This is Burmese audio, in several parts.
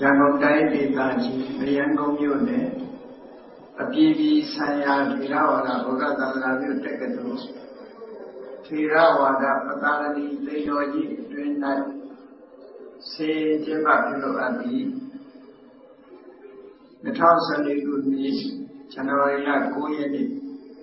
ရန်ကုန်တိုင်းဒေသကြီးမရန်ကုန်မြို့နယ်အပြည်ပြည်ဆိုင်ရာထေရဝါဒဗုဒ္ဓသာသနာပြုတက္ကသိုလ်ထေရဝါဒပသာရဏီသိတော်ကြီးအတွင်း၌ဆေးကျင်းပပြုလုပ်အပ်ပြီး2014ခုနှစ်ဇန်နဝါရီလ9ရက်နေ့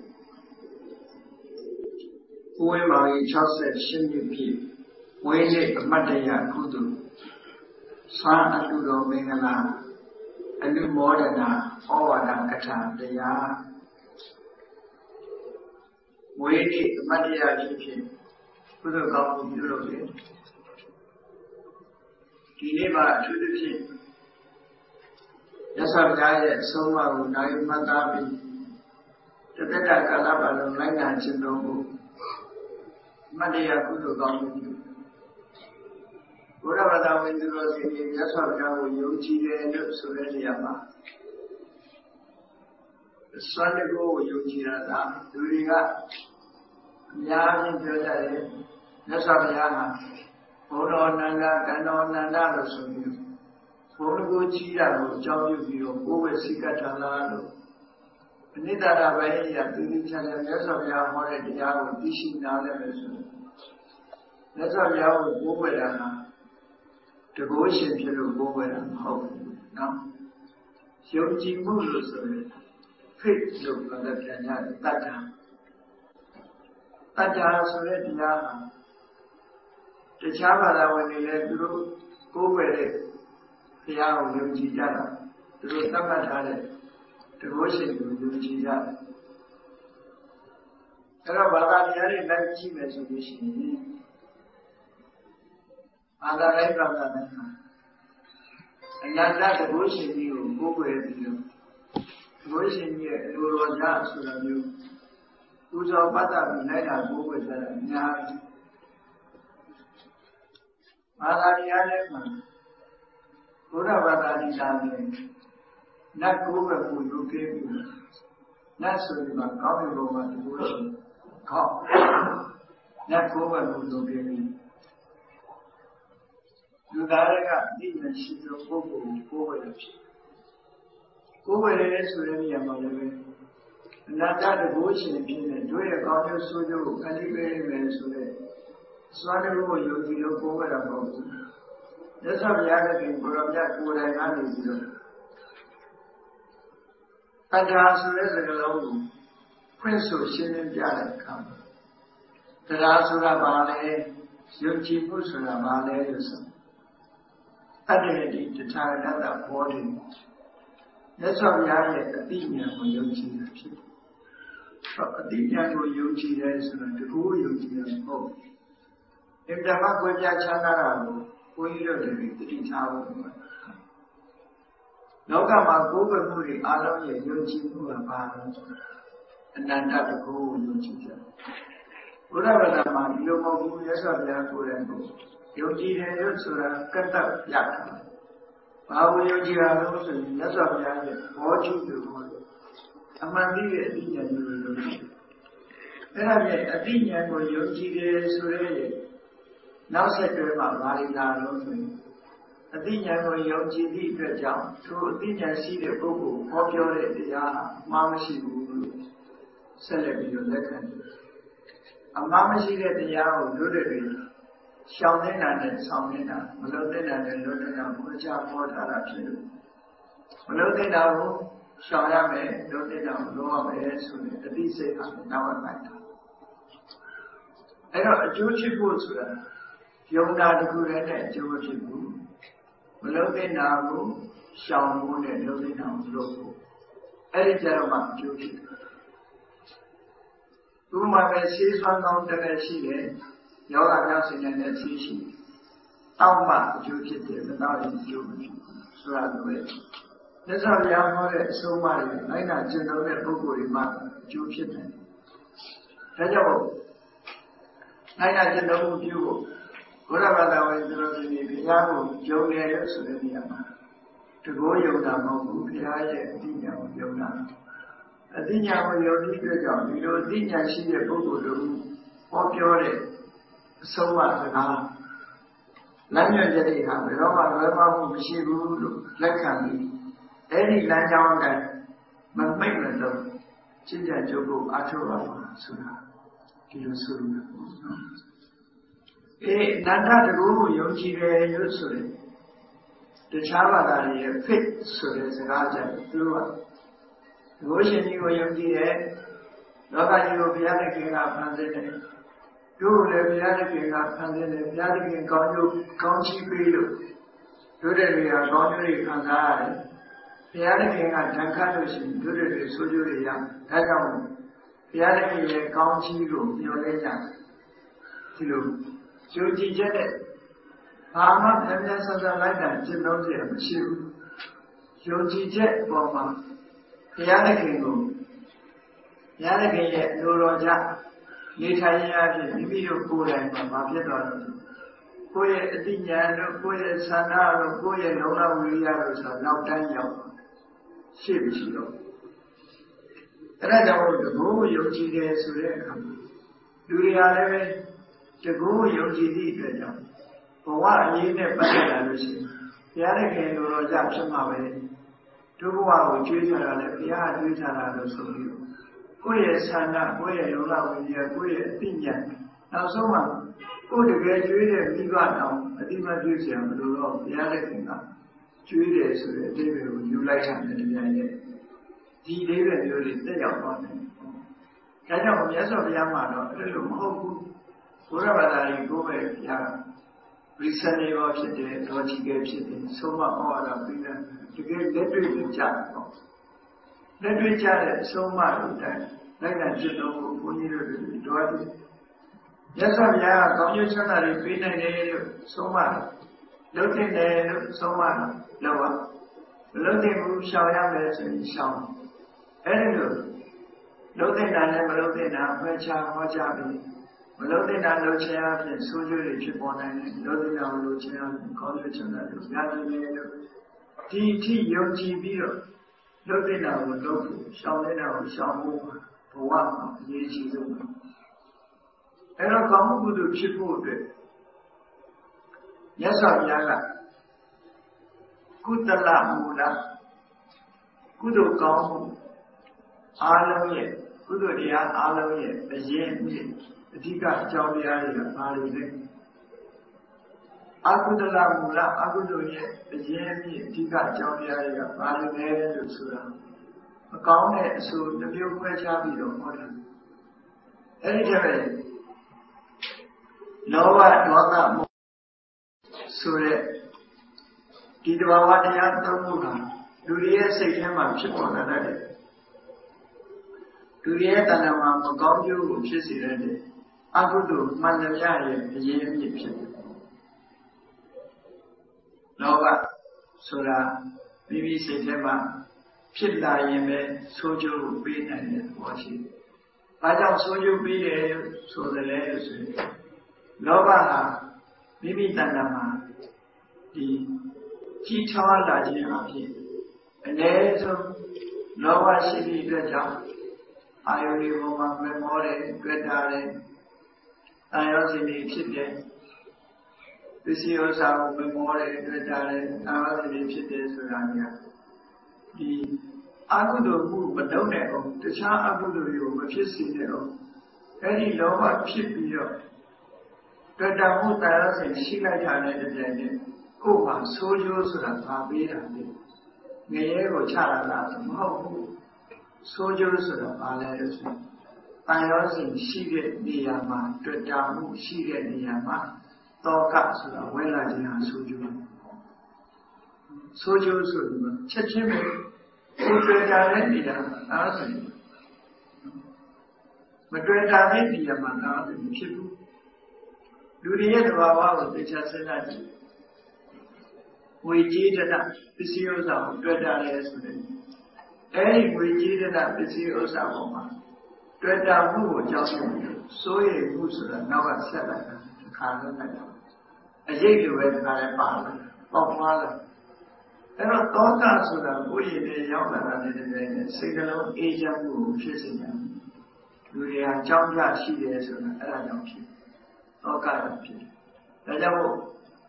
ဦးဝင်းမောင်၏68နှစ်ပြည့်ဝိနည်းအမတ်တရကုသိုလ်သာအတုတော်မင်္ဂလာအနုမောဒနာဩဝါဒကထာတရားဝိနည်းအမတ်တရကြီးဖြင့်ကုသိုလ်ကောင်းမှုပြုလုပ်တယ်ဒီနေ့မှာအထူးသဖြင့်ရသော်ဘုရားရဲ့အဆုံးအမကိုနိုင်မှတ်သားပြီးတသက်တာကာလပတ်လုံးလိုက်နာကျင့်သုံးဖို့အမတ်တရကုသိုလ်ကောင်းမှုပြုဘုရားဘာသာဝင်သူတော်စင်တွေရသော်ဘုရားကိုယုံကြည်တယ်လို့ဆိုတဲ့နေရာမှာစွမ်းတကူကိုယုံကြည်တာကလူတွေကအများကြီးပြောကြတယ်ရသော်ဘုရားဟာဘုံတော်နန္ဒကံတော်နန္ဒလို့ဆိုပြီးဘုံတကူကြီးတာကိုအကြောင်းပြုပြီးတော့ကိုယ်ဝေစိကထလာလို့အနိတ္တရဘိယသူတိချာတဲ့ရသော်ဘုရားဟောတဲ့တရားကိုသိရှိနားလည်မယ်ဆိုရသော်ဘုရားကိုကိုးကွယ်တာဟာတကုရှင်ဖြစ်လို့ကိုးကွယ်တာမဟုတ်ဘူးနော်ယုံကြည်မှုလို့ဆိုရင် faith လို့ပြောတဲ့ပြန်ရတယ်တတ္တာဆိုတဲ့တရားဟာတခြားဘာသာဝင်တွေလည်းသူတို့ကိုးကွယ်တဲ့ဘုရားကိုယုံကြည်ကြတာသူတို့သတ်မှတ်ထားတဲ့တကုရှင်ကိုယုံကြည်ကြတယ်အဲ့တော့ဘာသာတရားတွေလိုက်ကြည့်မယ်ဆိုလို့ရှိရင်ဘာသာတိုင်းဘာသာတိုင်းအနန္တတကုရှင်ကြီးကိုကိုးကွယ်ပြီးတော့တကုရှင်ကြီးရဲ့အလိုတော်ကြဆိုတာမျိုးပူဇော်ပတ်သက်ပြီးလိုက်တာကိုးကွယ်ကြတာအများကြီးဘာသာတရားတွေမှာဘုရားဘာသာတရားတွေနတ်ကိုးကွယ်မှုလုပ်ခဲ့ပြီးနတ်ဆိုရင်ကောင်းတဲ့ဘုံမှာတကုရှင်ခေါက်နတ်ကိုးကွယ်မှုလုပ်ခဲ့ပြီးလူသားတွေကဒီမရှိသောပုဂ္ဂိုလ်ကိုကိုယ်ဝယ်လို့ဖြစ်ကိုယ်ဝယ်ရဲဆိုတဲ့နေရာမှာလည်းအနတ္တတကုရှင်ဖြစ်တဲ့တို့ရဲ့ကောင်းကျိုးဆိုးကျိုးကိုခဏလေးပေးမယ်ဆိုတဲ့စွမ်းတကူကိုယုံကြည်လို့ကိုယ်ဝယ်တာမဟုတ်ဘူး။မြတ်စွာဘုရားကလည်းကိုရောမြတ်ကိုယ်တိုင်ကနေပြီးတော့တရားဆိုတဲ့စကားလုံးကိုဖွင့်ဆိုရှင်းလင်းပြတဲ့အခါမှာတရားဆိုတာဘာလဲယုံကြည်မှုဆိုတာဘာလဲလို့ဆိုအတ္တတိတထာဂတဘောဓိမြတ်စွာဘုရားရဲ့အတိညာကိုယုံကြည်တာဖြစ်တယ်။အတိညာကိုယုံကြည်တယ်ဆိုတော့တကူယုံကြည်တာမဟုတ်ဘူး။အင်တာမကွဲပြားချမ်းသာတာကိုဘုန်းကြီးတို့တွေတတိထားဖို့လောကမှာကိုယ်ပဲမှုတွေအားလုံးရဲ့ယုံကြည်မှုကဘာလဲအနန္တတကူယုံကြည်တယ်။ဘုရားဘာသာမှာဒီလိုမဟုတ်ဘူးမြတ်စွာဘုရားကိုယ်တိုင်ကိုယုံကြည်တယ်လို့ဆိုတာကတ္တပြတာဘာလို့ယုံကြည်ရလို့ဆိုရင်မြတ်စွာဘုရားရဲ့ဘောဓိကိုဟောတယ်အမှန်တည်းရဲ့အတိညာဉ်ကိုယုံကြည်အဲ့ဒါနဲ့အတိညာဉ်ကိုယုံကြည်တယ်ဆိုရဲနောက်ဆက်တွဲမှာဘာလိလာလို့ဆိုရင်အတိညာဉ်ကိုယုံကြည်သည့်အတွက်ကြောင့်သူအတိညာဉ်ရှိတဲ့ပုဂ္ဂိုလ်ဟောပြောတဲ့တရားဟာမှားမရှိဘူးလို့ဆက်လက်ပြီးတော့လက်ခံတယ်အမှားမရှိတဲ့တရားကိုတို့တွေရှောင်နေတာနဲ့ဆောင်နေတာမလုပ်တဲ့နဲ့လွတ်နေတာဘုရားဟောထားတာဖြစ်လို့မလုပ်တဲ့တာကိုရှောင်ရမယ်လုပ်တဲ့တာကိုလုပ်ရမယ်ဆိုတဲ့အသိစိတ်ဟာနောက်မှနိုင်တာအဲ့တော့အကျိုးဖြစ်ဖို့ဆိုတာယုံတာတခုတည်းနဲ့အကျိုးဖြစ်ဘူးမလုပ်တဲ့တာကိုရှောင်ဖို့နဲ့လုပ်တဲ့တာကိုလုပ်ဖို့အဲ့ဒီကြတော့မှအကျိုးဖြစ်တယ်ဥပမာပဲရှေးစွမ်းကောင်းတဲ့ရှိတယ်ယောဂပြောင်းစင်တဲ့ရှိရှိတောက်မှအကျိုးဖြစ်တယ်မတော့ရင်အကျိုးမဖြစ်ဘူးဆိုတာလိုပဲမြတ်စွာဘုရားဟောတဲ့အဆုံးအမတွေလိုက်နာကျင့်သုံးတဲ့ပုဂ္ဂိုလ်တွေမှအကျိုးဖြစ်တယ်ဒါကြောင့်လိုက်နာကျင့်သုံးမှုပြုဖို့ဘုရားဘာသာဝင်သူတော်စင်တွေဘုရားကိုယုံတယ်လို့ဆိုတဲ့နေရာမှာတကောယုံတာမဟုတ်ဘူးဘုရားရဲ့အတိညာကိုယုံတာအတိညာကိုယုံပြီးကြကြောင့်ဒီလိုအတိညာရှိတဲ့ပုဂ္ဂိုလ်တို့ဟောပြောတဲ့အဆုံးအမစကား lမ်းညွှန်ချက်တွေဟာဘယ်တော့မှလွယ်မှားမှုမရှိဘူးလို့လက်ခံပြီးအဲ့ဒီလမ်းကြောင်းတိုင်းမမိတ်မလို့ကျင့်ကြံကြိုးကိုအားထုတ်ရမှာဆိုတာဒီလိုဆိုလို့နော်အနန္တတကူကိုယုံကြည်တယ်လို့ဆိုရင်တခြားဘာသာတွေရဲ့ faith ဆိုတဲ့စကားကြတယ်သူတို့ကဘုရားရှင်ကြီးကိုယုံကြည်တယ်လောကကြီးကိုဘုရားသခင်ကဖန်ဆင်းတယ်တို့လည်းဘုရားသခင်ကဖန်ဆင်းတယ်ဘုရားသခင်ကောင်းကျိုးကောင်းချီးပေးလို့တို့တဲ့တွေကကောင်းကျိုးတွေခံစားရတယ်ဘုရားသခင်ကဓာတ်ခတ်လို့ရှိရင်တို့တဲ့တွေဆိုးကျိုးတွေရဒါကြောင့်ဘုရားသခင်ရဲ့ကောင်းချီးကိုမျှော်လင့်ကြဒီလိုယုံကြည်ချက်နဲ့ဘာမှပြန်ပြန်ဆက်ဆက်လိုက်တာကျင့်သုံးเสียမရှိဘူးယုံကြည်ချက်ပေါ်မှာဘုရားသခင်ကိုဘုရားသခင်ရဲ့လိုတော်ကြနေထိုင်ရခြင်းမိမိတို့ကိုယ်တိုင်မှာမဖြစ်တော့ဘူးကိုယ့်ရဲ့အတိညာတို့ကိုယ့်ရဲ့ဆန္ဒတို့ကိုယ့်ရဲ့လုံလဝိရိယတို့ဆိုတော့နောက်တိုင်းရောက်ရှိမရှိတော့အဲ့ဒါကြောင့်တကူယုံကြည်တယ်ဆိုတဲ့အခါလူတွေကလည်းပဲတကူယုံကြည်သည့်အတွက်ကြောင့်ဘဝအရေးနဲ့ပတ်သက်လာလို့ရှိရင်ဘုရားသခင်လိုတော်ကြဖြစ်မှာပဲဒုဘဝကိုကြွေးကြတာလည်းဘုရားကြွေးကြတာလို့ဆိုပြီးကိုယ့်ရဲ့ဆန္ဒကိုယ့်ရဲ့လုံလဝိရိယကိုယ့်ရဲ့အသိဉာဏ်နောက်ဆုံးမှာကိုယ်တကယ်ကြွေးတဲ့မိဘတောင်အတိမတ်ပြုเสียမလို့တော့ဘုရားသခင်ကကြွေးတယ်ဆိုတဲ့အတိပ္ပယ်ကိုယူလိုက်တာနဲ့တရားရဲ့ဒီလေးပဲမျိုးတွေတက်ရောက်သွားတယ်။ဒါကြောင့်မြတ်စွာဘုရားမှာတော့အဲ့လိုမဟုတ်ဘူးဘုရားဘာသာကြီးကိုပဲဘုရားreasonable ဖြစ်တယ် logical ဖြစ်တယ်ဆုံးမဩဝါဒပေးတယ်တကယ်လက်တွေ့ကြကြတော့လက်တွေ့ကြတဲ့အဆုံးအမတွေတိုင်းလိုက်တာဖြစ်တော့ဘုန်းကြီးတို့တွေတော်တယ်မြတ်စွာဘုရားကကောင်းကျိုးချမ်းသာတွေပေးနိုင်တယ်လို့ဆုံးမတယ်လုပ်တဲ့တယ်လို့ဆုံးမတယ်လောက်ပါမလုပ်တဲ့ဘူးရှောင်ရမယ်ဆိုရင်ရှောင်အဲ့ဒီလိုလုပ်တဲ့တာနဲ့မလုပ်တဲ့တာဖွယ်ချဟောကြားပြီးမလုပ်တဲ့တာလုပ်ချင်အဖြစ်ဆိုးကျိုးတွေဖြစ်ပေါ်နိုင်တယ်လုပ်တဲ့တာမလုပ်ချင်အဖြစ်ကောင်းကျိုးချမ်းသာတွေရနိုင်တယ်လို့ဒီအထိယုံကြည်ပြီးတော့လုပ်တဲ့တာကိုလုပ်ဖို့ရှောင်တဲ့တာကိုရှောင်ဖို့ဘဝမှာအရေးကြီးဆုံးအဲ့တော့ကောင်းမှုကုသိုလ်ဖြစ်ဖို့အတွက်မြတ်စွာဘုရားကကုသလမူလကုသိုလ်ကောင်းမှုအားလုံးရဲ့ကုသိုလ်တရားအားလုံးရဲ့အရင်အမြစ်အဓိကအကြောင်းတရားတွေကဘာတွေလဲအကုသလမူလအကုသိုလ်ရဲ့အရင်အမြစ်အဓိကအကြောင်းတရားတွေကဘာတွေလဲလို့ဆိုတာမကောင်းတဲ့အဆိုးတစ်မျိုးခွဲခြားပြီးတော့ဟောတယ်အဲ့ဒီတည်းပဲလောဘဒေါသမောဟဆိုတဲ့ဒီတဘာဝတရားသုံးခုဟာလူတွေရဲ့စိတ်ထဲမှာဖြစ်ပေါ်လာတဲ့လူတွေရဲ့တဏ္ဍာမှာမကောင်းကျိုးကိုဖြစ်စေတဲ့အကုသိုလ်မှန်သမျှရဲ့အရင်အမြစ်ဖြစ်တယ်လောဘဆိုတာမိမိစိတ်ထဲမှာဖြစ်လာရင်ပဲဆိုးကျိုးကိုပေးနိုင်တဲ့သဘောရှိတယ်။ဘာကြောင့်ဆိုးကျိုးပေးတယ်ဆိုတယ်လဲဆိုရင်လောဘဟာမိမိတဏ္ဍာမှာဒီကြီးထွားလာခြင်းအဖြစ်အနည်းဆုံးလောဘရှိသည့်အတွက်ကြောင့်အာယုတွေပေါ်မှာမမောတယ်တွေ့တာတယ်။အာယောစဉ်တွေဖြစ်တယ်။ပစ္စည်းဥစ္စာကိုမမောတယ်တွေ့တာတယ်အာယောစဉ်တွေဖြစ်တယ်ဆိုတာကဒီအကုသိုလ်မှုမလုပ်နဲ့အောင်တခြားအကုသိုလ်တွေကိုမဖြစ်စေနဲ့အောင်အဲ့ဒီလောဘဖြစ်ပြီးတော့တွေ့တာမှုအာယောစဉ်ရှိလိုက်တာနဲ့တပြိုင်တည်းကိုယ်မှာဆိုးကျိုးဆိုတာဗာပေးတာလေငရဲကိုချရတာမဟုတ်ဘူးဆိုးကျိုးဆိုတာဘာလဲလို့ဆိုအာယောစဉ်ရှိတဲ့နေရာမှာတွေ့တာမှုရှိတဲ့နေရာမှာတောကဆိုတာဝဲလာခြင်းဟာဆိုးကျိုးဆိုးကျိုးဆိုပြီးချက်ချင်းပဲကိုယ်တွေ့တာတဲ့နေရာမှာအာယောစဉ်မတွေ့တာတဲ့နေရာမှာအာယောစဉ်ဖြစ်ဘူးလူတွေရဲ့သဘာဝကိုသိချစဉ်းစားကြည့်ဝေကြေးတနာပစ္စည်းဥစ္စာကိုတွေ့တာလဲဆိုတဲ့အဲဒီဝေကြေးတနာပစ္စည်းဥစ္စာပေါ်မှာတွေ့တာမှုကိုကြောက်ရွံ့ပြီးစိုးရိမ်မှုဆိုတာနောက်ကဆက်လာတာတစ်ခါလုံးလိုက်တာအရေးလိုပဲတစ်ခါလဲပါလာပေါက်သွားလာအဲ့တော့သောတာဆိုတာကိုယ်ရည်နဲ့ရောက်လာတာနဲ့တည်းနဲ့စိတ်ကလုံးအေးချမ်းမှုကိုဖြစ်စေတယ်လူတွေဟာကြောင်းကြရှိတယ်ဆိုတာအဲ့ဒါကြောင့်ဖြစ်သောကဖြစ်ဒါကြောင့်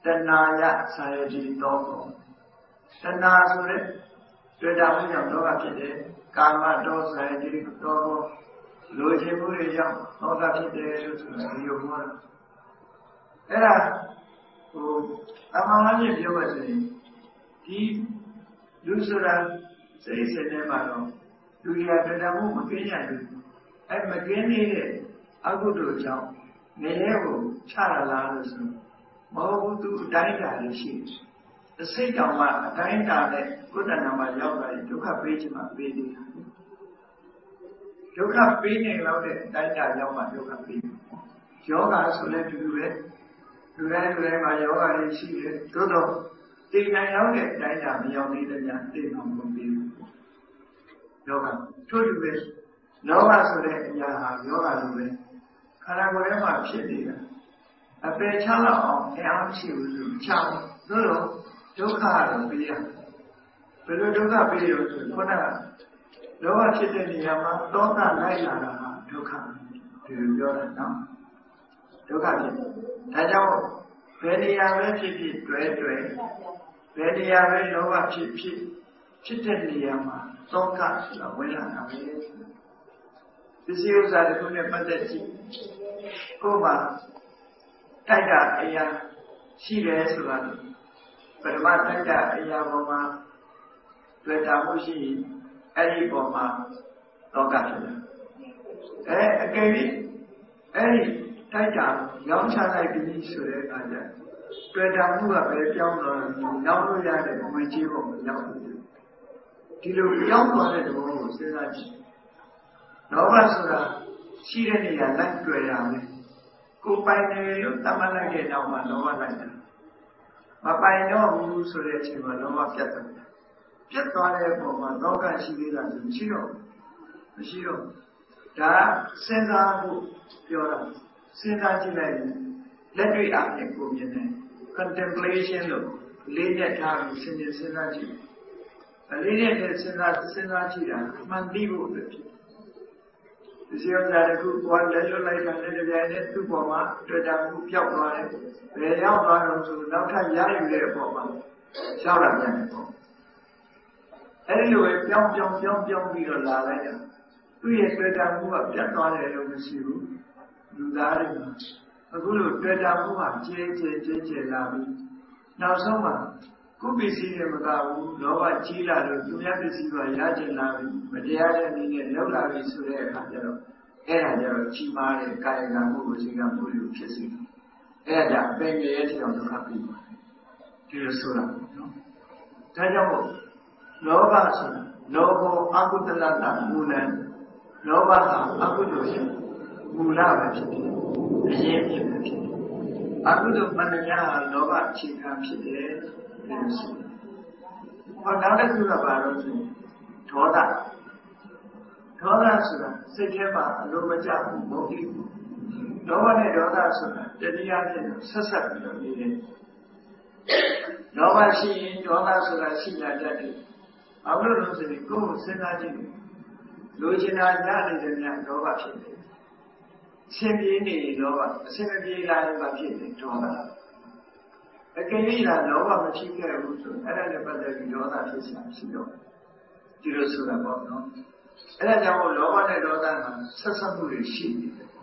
တဏှာယဆာယတိတောကောတဏှာဆိုတဲ့တွေ့တာမှုကြောင့်လောဘဖြစ်တယ်ကာမတောဆာယတိတောကောလိုချင်မှုတွေကြောင့်လောဘဖြစ်တယ်လို့ဆိုတာဒီလိုပြောတာအဲ့ဒါအမှန်မှန်ကြီးပြောပါစေဒီလူဆိုတာစိတ်စဉ်ထဲမှာတော့လူရတွေ့တာမှုမကင်းရဘူးအဲ့မကင်းနေတဲ့အကုသိုလ်ကြောင့်နေရဲကိုချရလာလို့ဆိုမဟုတ်ဘူးသူအတိုင်းတာလေးရှိတယ်စိတ်တောင်မှအတိုင်းတာနဲ့ကုသနာမှာရောက်လာရင်ဒုက္ခပေးချင်မှပေးနေတာဒုက္ခပေးနေလောက်တဲ့အတိုင်းတာရောက်မှဒုက္ခပေးယောဂဆိုလည်းတူတူပဲလူတိုင်းမှာယောဂတွေရှိတယ်သို့တော့တည်နိုင်လောက်တဲ့အတိုင်းတာမရောက်သေးတဲ့ညာသိမှမပေးဘူးယောဂထို့တူပဲလောဘဆိုတဲ့အရာဟာယောဂလိုပဲခန္ဓာကိုယ်ထဲမှာဖြစ်နေတာအပယ်ချလောက်အောင်တရားမရှိဘူးဆိုချောင်းသို့တော့ဒုက္ခတော့ပေးရဘယ်လိုဒုက္ခပေးရဆိုခုနကလောဘဖြစ်တဲ့နေရာမှာသောတာလိုက်လာတာဟာဒုက္ခဒီလိုပြောတာနော်ဒုက္ခဖြစ်ဒါကြောင့်ဘယ်နေရာပဲဖြစ်ဖြစ်တွဲဘယ်နေရာပဲလောဘဖြစ်တဲ့နေရာမှာသောကဆိုတာဝင်လာတာပဲပစ္စည်းဥစ္စာတစ်ခုနဲ့ပတ်သက်ကြည့်ကိုယ်မှာတိုက်တာအရာရှိတယ်ဆိုတာပထမတိုက်တာအရာပေါ်မှာတွေ့တာမှုရှိအဲ့ဒီပေါ်မှာသောကဖြစ်တယ်အကယ်၍အဲ့ဒီတိုက်တာရောင်းချလိုက်ပြီးဆိုတဲ့အခါကျတွေ့တာမှုကပဲပြောင်းသွားတယ်နောက်လို့ရတဲ့ငွေကြေးပေါ်မှာရောက်တယ်ဒီလိုပြောင်းသွားတဲ့သဘောကိုစဉ်းစားကြည့်လောဘဆိုတာရှိတဲ့နေရာလိုက်တွေ့ရမယ်ကိုပိုင်တယ်လို့သတ်မှတ်လိုက်တဲ့နောက်မှာလောဘလိုက်တယ်မပိုင်တော့ဘူးဆိုတဲ့အချိန်မှာလောဘပြတ်တယ်ပြတ်သွားတဲ့ပုံမှာလောကရှိသေးတာမရှိတော့ဒါစဉ်းစားဖို့ပြောတာစဉ်းစားကြည့်လိုက်ရင်လက်တွေ့အပြင်ကိုမြင်တယ် contemplation လို့လေးနဲ့ထားပြီးစဉ်းစားကြည့်လေးနဲ့စဉ်းစားကြည့်တာမှန်သိဖို့ဖြစ်ဒီစီရောသားတခုကိုလက်လွတ်လိုက်တာနဲ့တပြိုင်နက်သူ့ပေါ်မှာတွေ့တာမှုပြောက်သွားတယ်ဘယ်ရောက်သွားတော့ဆိုနောက်ထပ်ရယူတဲ့အပေါ်မှာရှောက်လာပြန်တယ်ပေါ့အဲဒီလိုပဲပြောင်းပြီးတော့လာလိုက်တာသူ့ရဲ့တွေ့တာမှုကပြတ်သွားတယ်လို့မရှိဘူးလူသားတွေအခုလိုတွေ့တာမှုကကျဲလာပြီးနောက်ဆုံးမှာကုပ္ပစ္စည်းတွေမကဘူးလောဘကြီးလာလို့သူများပစ္စည်းကရကျင်လာပြီးမတရားတဲ့နည်းနဲ့လောက်လာပြီးဆိုတဲ့အခါကျတော့အဲ့ဒါကျတော့ကြီးမားတဲ့ကာယကံမှုကိုစိတ်ကမှုလို့ဖြစ်စေတယ်အဲ့ဒါအပင်ရဲ့ထအောင်ဒုက္ခပြီးပါတယ်ဒီလိုဆိုတာနော်ဒါကြောင့်မို့လောဘဆိုတာလောဘောအကုသလတမူလံလောဘဟာအကုသိုလ်ရှင်မူလပဲဖြစ်တယ်အရင်ဖြစ်တယ်အကုသိုလ်မန္တရာလောဘအခြေခံဖြစ်တယ်လို့ဆိုတယ်ဟောနောက်တစ်ခုကဘာလို့ဆိုဒေါသဆိုတာစိတ်ထဲမှာအလိုမကျဘူးမဟုတ်ဘူးလောဘနဲ့ဒေါသဆိုတာတရားနဲ့ဆက်ဆက်ပြီးတော့နေတယ်လောဘရှိရင်ဒေါသဆိုတာရှိလာတတ်တယ်ဘာလို့လဲဆိုရင်ကိုယ်ကိုစဉ်းစားကြည့်လိုချင်တာရနေတဲ့များလောဘဖြစ်တယ်အစဉ်ပြေးနေလောဘအစဉ်မပြေးလာရင်ဘာဖြစ်လဲဒေါသအကယ်၍လောဘမဖြစ်ခဲ့ဘူးဆိုအဲ့ဒါနဲ့ပတ်သက်ပြီးဒေါသဖြစ်စီရှိတော့ဒီလိုဆိုတာပေါ့နော်အဲ့ဒါကြောင့်လောဘနဲ့ဒေါသမှာဆက်ဆက်မှုတွေရှိနေတယ်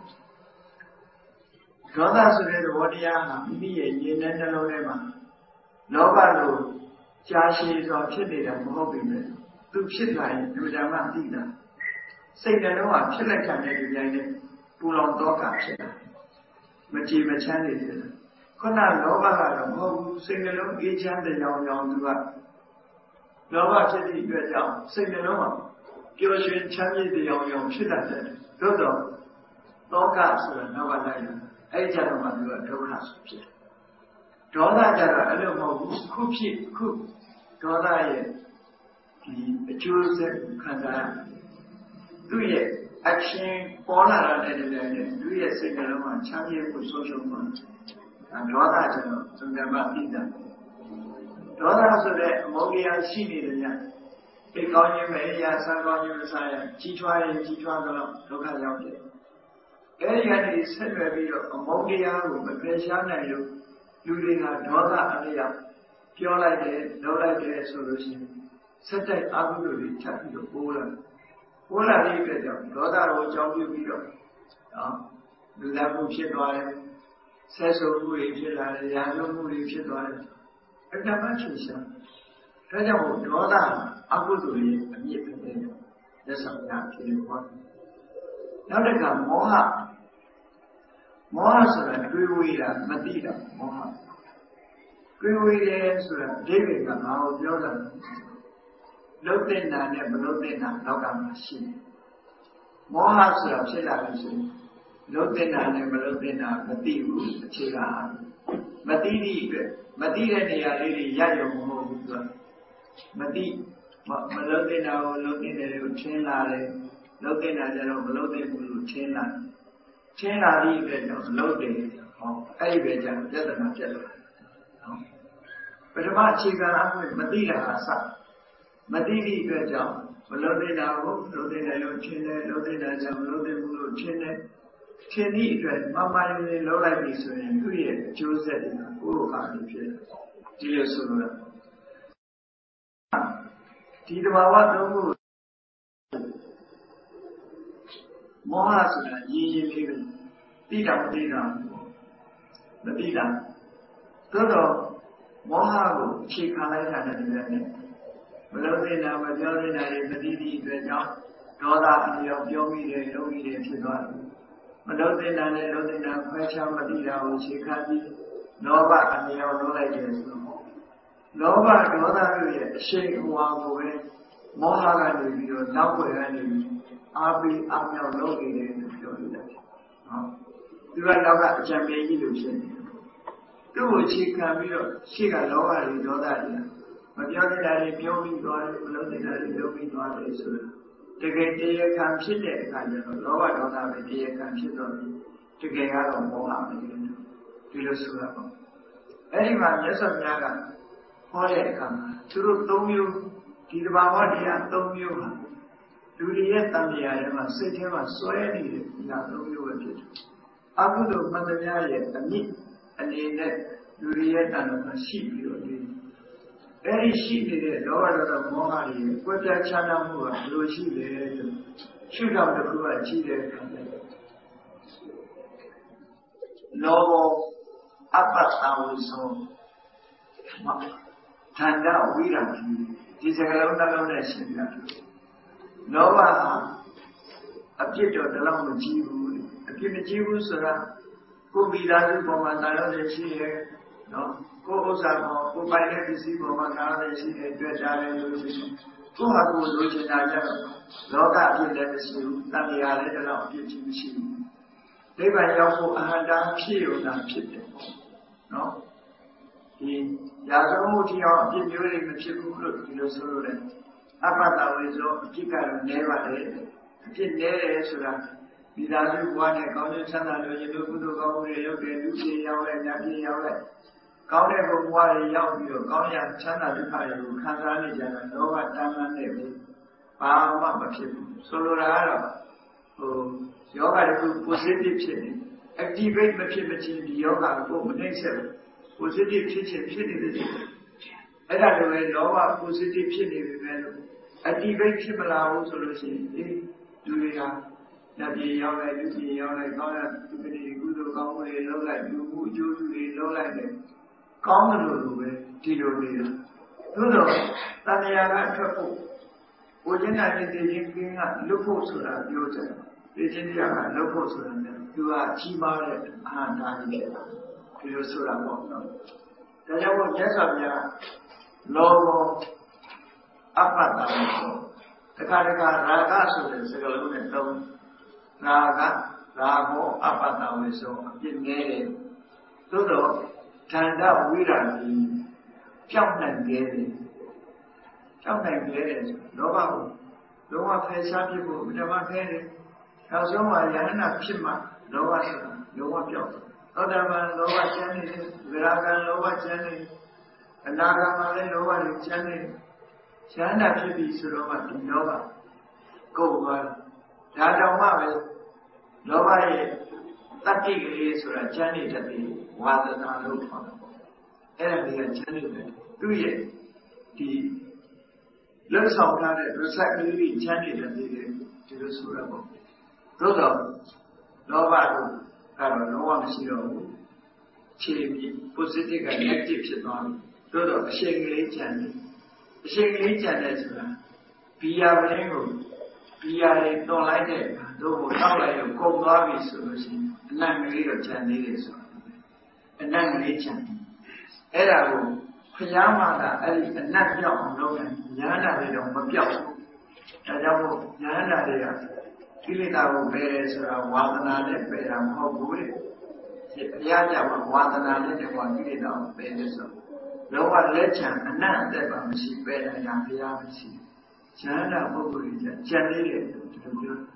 ဒေါသဆိုတဲ့သဘောတရားဟာမိမိရဲ့ဉာဏ်နဲ့နှလုံးထဲမှာလောဘလိုကြာရှည်စွာဖြစ်နေတာမဟုတ်ပေမဲ့သူဖြစ်လာရင်အမှန်မှသိတာစိတ်နှလုံးဟာဖြစ်လိုက်တဲ့ဒီတိုင်းနဲ့ပူလောင်တော့ကဖြစ်တာမကြည်မချမ်းနေတယ်ခုနလောဘကတော့မဟုတ်ဘူးစိတ်နှလုံးအေးချမ်းတဲ့ကြောင်သူကလောဘဖြစ်သည့်အတွက်ကြောင့်စိတ်နှလုံးမှာပျော်ရွှင်ချမ်းမြေ့တဲ့ကြောင်ဖြစ်လာတယ်သို့တော့လောကဆိုတာနောက်ကလိုက်တယ်အဲ့ကြတော့မှသူကဒုက္ခဆိုဖြစ်တယ်ဒေါသကြတော့အဲ့လိုမဟုတ်ဘူးခုဖြစ်ခုဒေါသရဲ့ဒီအကျိုးဆက်ခံစားရသူ့ရဲ့ action ပေါ်လာတဲ့တည်းနဲ့သူ့ရဲ့စိတ်ကလေးမှာချမ်းမြေ့မှုဆုံးရှုံးမှာဒေါသကျတော့သံဃာမသိတာဒေါသဆိုတဲ့အမောကိယရှိနေတယ်ညဒီကောင်းခြင်းမအရာဆံကောင်းခြင်းမဆံရကြီးထွားရင်ကြီးထွားတော့ဒုက္ခရောက်တယ်အဲဒီကနေဆက်ရွယ်ပြီးတော့အမောကိယကိုမဖယ်ရှားနိုင်လို့လူတွေကဒေါသအလျောက်ပြောလိုက်တယ်လုပ်လိုက်တယ်ဆိုလို့ရှိရင်စက်တိုက်အာဟုတို့တွေထပ်ပြီးတော့ပိုးလာတဲ့အတွက်ကြောင့်ဒေါသကိုအကြောင်းပြုပြီးတော့လူသားမှုဖြစ်သွားတယ်ဆက်ဆုပ်မှုတွေဖြစ်လာတယ်ရာဇဝမှုတွေဖြစ်သွားတယ်အတ္တမထင်ရှားဒါကြောင့်ဒေါသအကုသိုလ်ရဲ့အမြင့်ပဲလက်ဆောင်ရဖြစ်နေပါနောက်တစ်ခါမောဟဆိုတာတွေးဝေးတာမသိတာမောဟတွေးဝေးတယ်ဆိုတာအဓိပ္ပာယ်ကငါ့ကိုပြောတာလုံးတဲ့နာနဲ့မလုံးတဲ့နာနောက်ကမှရှိတယ်မောဟဆိုတာဖြစ်လာလို့ရှိရင်လုံးတဲ့နာနဲ့မလုံးတဲ့နာမသိဘူးအခြေခံမသိသည့်အတွက်မသိတဲ့နေရာလေးတွေရရုံမဟုတ်ဘူးသူကမသိမလုံးတဲ့နာကိုလုံးတဲ့တယ်လို့ထင်လာတယ်လုံးတဲ့နာကျတော့မလုံးတဲ့ဘူးလို့ထင်လာသည့်အတွက်ကြောင့်လုံးတယ်ဟောအဲ့ဒီပဲကြောင့်ပြဿနာဖြစ်လာနော်ပထမအခြေခံအမှုမသိတာကစမသိသည့်အတွက်ကြောင့်မလုံးတဲ့နာကိုလုံးတဲ့တယ်လို့ထင်တယ်လုံးတဲ့နာကြောင့်မလုံးတဲ့ဘူးလို့ထင်တယ်ထင်သည့်အတွက်မမှန်ရင်လုံးလိုက်ပြီဆိုရင်သူ့ရဲ့အကျိုးဆက်တွေကကိုယ်ဟာဖြစ်တယ်ဒီလိုဆိုလို့ဒီတဘာဝသုံးခုမောဟဆိုတာရင်းလေးပဲသိတာမသိတာမသိတာသို့တော့မောဟကိုအခြေခံလိုက်တာနဲ့ဒီနေ့မလုံးသိတာမပြောသိတာတွေမသိသည့်အတွက်ကြောင့်ဒေါသအလျောက်ပြောမိတယ်လုံးမိတယ်ဖြစ်သွားတယ်မလုံးသိတာနဲ့လုံးသိတာခွဲခြားမသိတာကိုအခြေခံပြီးလောဘအလျောက်လုံးလိုက်တယ်ဆိုတော့လောဘဒေါသတို့ရဲ့အရှိန်အဝါကိုပဲမောဟကနေပြီးတော့နောက်ွယ်ကနေပြီးအားပေးအားမြောက်လုပ်နေတယ်လို့ပြောလို့ရတယ်။နော်။သူကတော့ကအကြံပေးကြီးလို့ဖြစ်နေတယ်။သူ့ကိုအခြေခံပြီးတော့ရှေ့ကလောဘတွေဒေါသတွေမပြောတဲ့တာတွေပြောပြီးသွားတယ်မလုပ်တဲ့တာတွေလုပ်ပြီးသွားတယ်ဆိုတော့တကယ်တရားခံဖြစ်တဲ့အခါကျတော့လောဘဒေါသပဲတရားခံဖြစ်တော့တကယ်ကတော့မောဟပဲဒီလိုဆိုတာပေါ့။အဲဒီမှာမြတ်စွာဘုရားကဟောတဲ့အခါမှာသူတို့၃မျိုးဒီတဘာဝတရား၃မျိုးဟာလူတွေရဲ့တဏှာထဲမှာစိတ်ထဲမှာစွဲနေတဲ့ဒီဟာ၃မျိုးပဲဖြစ်တယ်။အကုသိုလ်မှန်သမျှရဲ့အမြင့်အနေနဲ့လူတွေရဲ့တဏှာမှာရှိပြီးတော့ဒီအဲဒီရှိနေတဲ့လောဘဒေါသမောဟတွေရဲ့ကွဲပြားခြားနားမှုကဘယ်လိုရှိလဲဆိုရှုထောင့်တစ်ခုကကြည့်တဲ့အခါမှာလောဘအပ္ပတဝိသောဌန္တဝိရတိဒီစကားလုံးနှလုံးနဲ့ရှင်းပြလောဘဟာအပြစ်တော့တလောက်မကြီးဘူးအပြစ်မကြီးဘူးဆိုတာကိုယ်မိသားစုပေါ်မှာတာလို့ရှိရဲနော်ကိုယ်ဥစ္စာပေါ်ကိုယ်ပိုင်တဲ့ပစ္စည်းပေါ်မှာတာလို့ရှိရဲတွေ့ကြတယ်လို့ရှိရင်ကိုယ်ဟာကိုယ်လိုချင်တာကြတော့လောကအပြစ်လည်းမရှိဘူးတဏှာလည်းတလောက်အပြစ်ကြီးမရှိဘူးနိဗ္ဗာန်ရောက်ဖို့အဟံတာဖြစ်ရုံသာဖြစ်တယ်နော်ဒီရာဇဝမှုတိအောင်အပြစ်မျိုးတွေမဖြစ်ဘူးလို့ဒီလိုဆိုလို့လည်းအပ္ပတဝိဇ္ဇောအပြစ်ကတော့နည်းပါတယ်အပြစ်နည်းတယ်ဆိုတာဒီသာစုဘဝနဲ့ကောင်းကျိုးချမ်းသာလို့ရင်တို့ကုသိုလ်ကောင်းမှုတွေရောက်တယ်လူကြီးရောက်လိုက်ညာကြီးရောက်လိုက်ကောင်းတဲ့ဘဝတွေရောက်ပြီးတော့ကောင်းရာချမ်းသာဒုက္ခတွေကိုခံစားနေကြတာလောဘတဏှာနဲ့ပဲဘာမှမဖြစ်ဘူးဆိုလိုတာကတော့ယောဂတခု positive ဖြစ်နေ activate မဖြစ်မချင်းဒီယောဂကိုမနှိမ့်ဆက်ဘူး positive ဖြစ်ခြင်းဖြစ်နေတဲ့အဲ့ဒါလိုပဲလောဘ positive ဖြစ်နေပြီပဲလို့ activate ဖြစ်မလာဘူးဆိုလို့ရှိရင်ဒီလူတွေကညပြေရောက်လိုက်လူကြီးရောက်လိုက်ကောင်းတဲ့သူတွေကုသိုလ်ကောင်းမှုတွေလုပ်လိုက်လူမှုအကျိုးတွေလုပ်လိုက်တယ်ကောင်းတယ်လို့ပဲဒီလိုနေတာသို့တော့တဏှာကထွက်ဖို့ကိုကျင့်တာနဲ့သိချင်းကင်းကလွတ်ဖို့ဆိုတာပြောကြတယ်သိချင်းတရားကလွတ်ဖို့ဆိုတာနဲ့သူကကြီးမားတဲ့အဟံတာကြီးဖြစ်တာဒီလိုဆိုတာပေါ့နော်ဒါကြောင့်မို့မြတ်စွာဘုရားလောဘောအပ္ပတ္တဝိသောတခါတခါရာဂဆိုတဲ့စကားလုံးနဲ့သုံးရာဂရာဂောအပ္ပတ္တဝိသောအပြစ်နည်းတယ်သို့တော့ဌန္တဝိရတိကြောက်နိုင်တယ်ကြောက်နိုင်တယ်လောဘကိုလောဘဖယ်ရှားဖြစ်ဖို့ဓမ္မခဲတယ်နောက်ဆုံးမှာယဟနာဖြစ်မှလောဘဆိုတာလောဘပြောက်သောတာပန်လောဘကျမ်းနေတယ်ဗေဒကံလောဘကျမ်းနေအနာဂတ်မှာလည်းလောဘတွေကျမ်းနေယဟနာဖြစ်ပြီဆိုတော့မှဒီလောဘကုန်သွားဒါကြောင့်မှပဲလောဘရဲ့တတ္တိကလေးဆိုတာကျမ်းနေတတ်တယ်ဝါသနာလို့ခေါ်တယ်အဲ့ဒါတွေကချမ်းနေတယ်သူ့ရဲ့ဒီလွတ်ဆောင်ထားတဲ့ research ကလေးတွေချမ်းနေတဲ့ဒီလိုဆိုရပေါ့သို့တော့လောဘတို့ကတော့လုံးဝမရှိတော့ဘူးခြေပြီး positive က negative ဖြစ်သွားပြီသို့တော့အရှိန်ကလေးချမ်းနေအရှိန်ကလေးချမ်းတဲ့ဆိုတာဘီယာပလင်းကိုဘီယာတွေတွန်လိုက်တဲ့အခါတို့ကိုတောက်လိုက်လို့ကုန်သွားပြီဆိုလို့ရှိရင်အနံ့ကလေးတော့ချမ်းသေးတယ်ဆိုတာအနံ့ကလေးချမ်းအဲ့ဒါကိုဖျားမှသာအဲ့ဒီအနတ်ပြောင်းအောင်လုပ်ရင်ညာနာတွေတော့မပြောက်ဘူး။ဒါကြောင့်မို့ညာနာတွေကကိလေသာကိုပယ်တယ်ဆိုတာဝါသနာနဲ့ပယ်တာမဟုတ်ဘူးလေ။ဒီဘုရားကြောင့်ဝါသနာနဲ့တကွာကိလေသာကိုပယ်တယ်ဆိုလောကလက်ချံအနတ်အသက်ပါမရှိပယ်နိုင်တာဘုရားမရှိ။ညာနာပုဂ္ဂိုလ်ကြီးကြံနေတယ်လို့ဒီလိုပြော။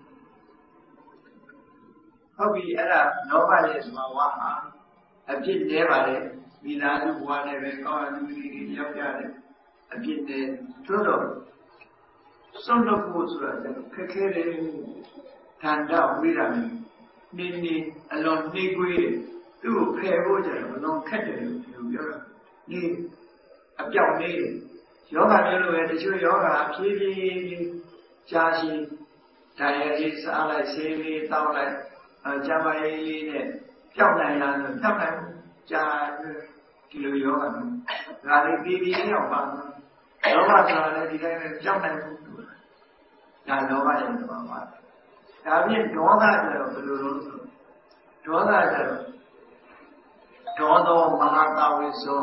ဟုတ်ပြီအဲ့ဒါလောဘရဲ့သဘာဝဟာအဖြစ်တည်းပါလေ။မိသားစုဘဝနဲ့ပဲကောင်းတဲ့လူတွေရောက်ကြတယ်အဖြစ်နဲ့သို့တော့ဆုံးလို့ဖို့ဆိုတာခက်ခဲတယ်ဌာနဝိရာနေနေအလွန်နှေးကွေးသူ့ကိုဖယ်ဖို့ကြတယ်အလွန်ခက်တယ်လို့ပြောတာဒီအပြောက်နေတယ်ယောဂမျိုးလိုပဲတချို့ယောဂဖြည်းဖြည်းကြာရှည်တရားကြီးစားလိုက်ဆေးလေးတောင်းလိုက်ကျမကြီးနဲ့ပြောက်နိုင်လားဆိုပြောက်နိုင်ကြာဒီလိုယောဂမျိုးဒါလေးပြီးပြီးရောက်ပါလောဘဆိုတာလည်းဒီတိုင်းပဲကြောက်နိုင်ဘူးဒါလောဘရဲ့သဘောပါဒါဖြင့်ဒေါသကျတော့ဘယ်လိုလုပ်ဆိုဒေါသကျတော့ဒေါသောမဟာတာဝိသော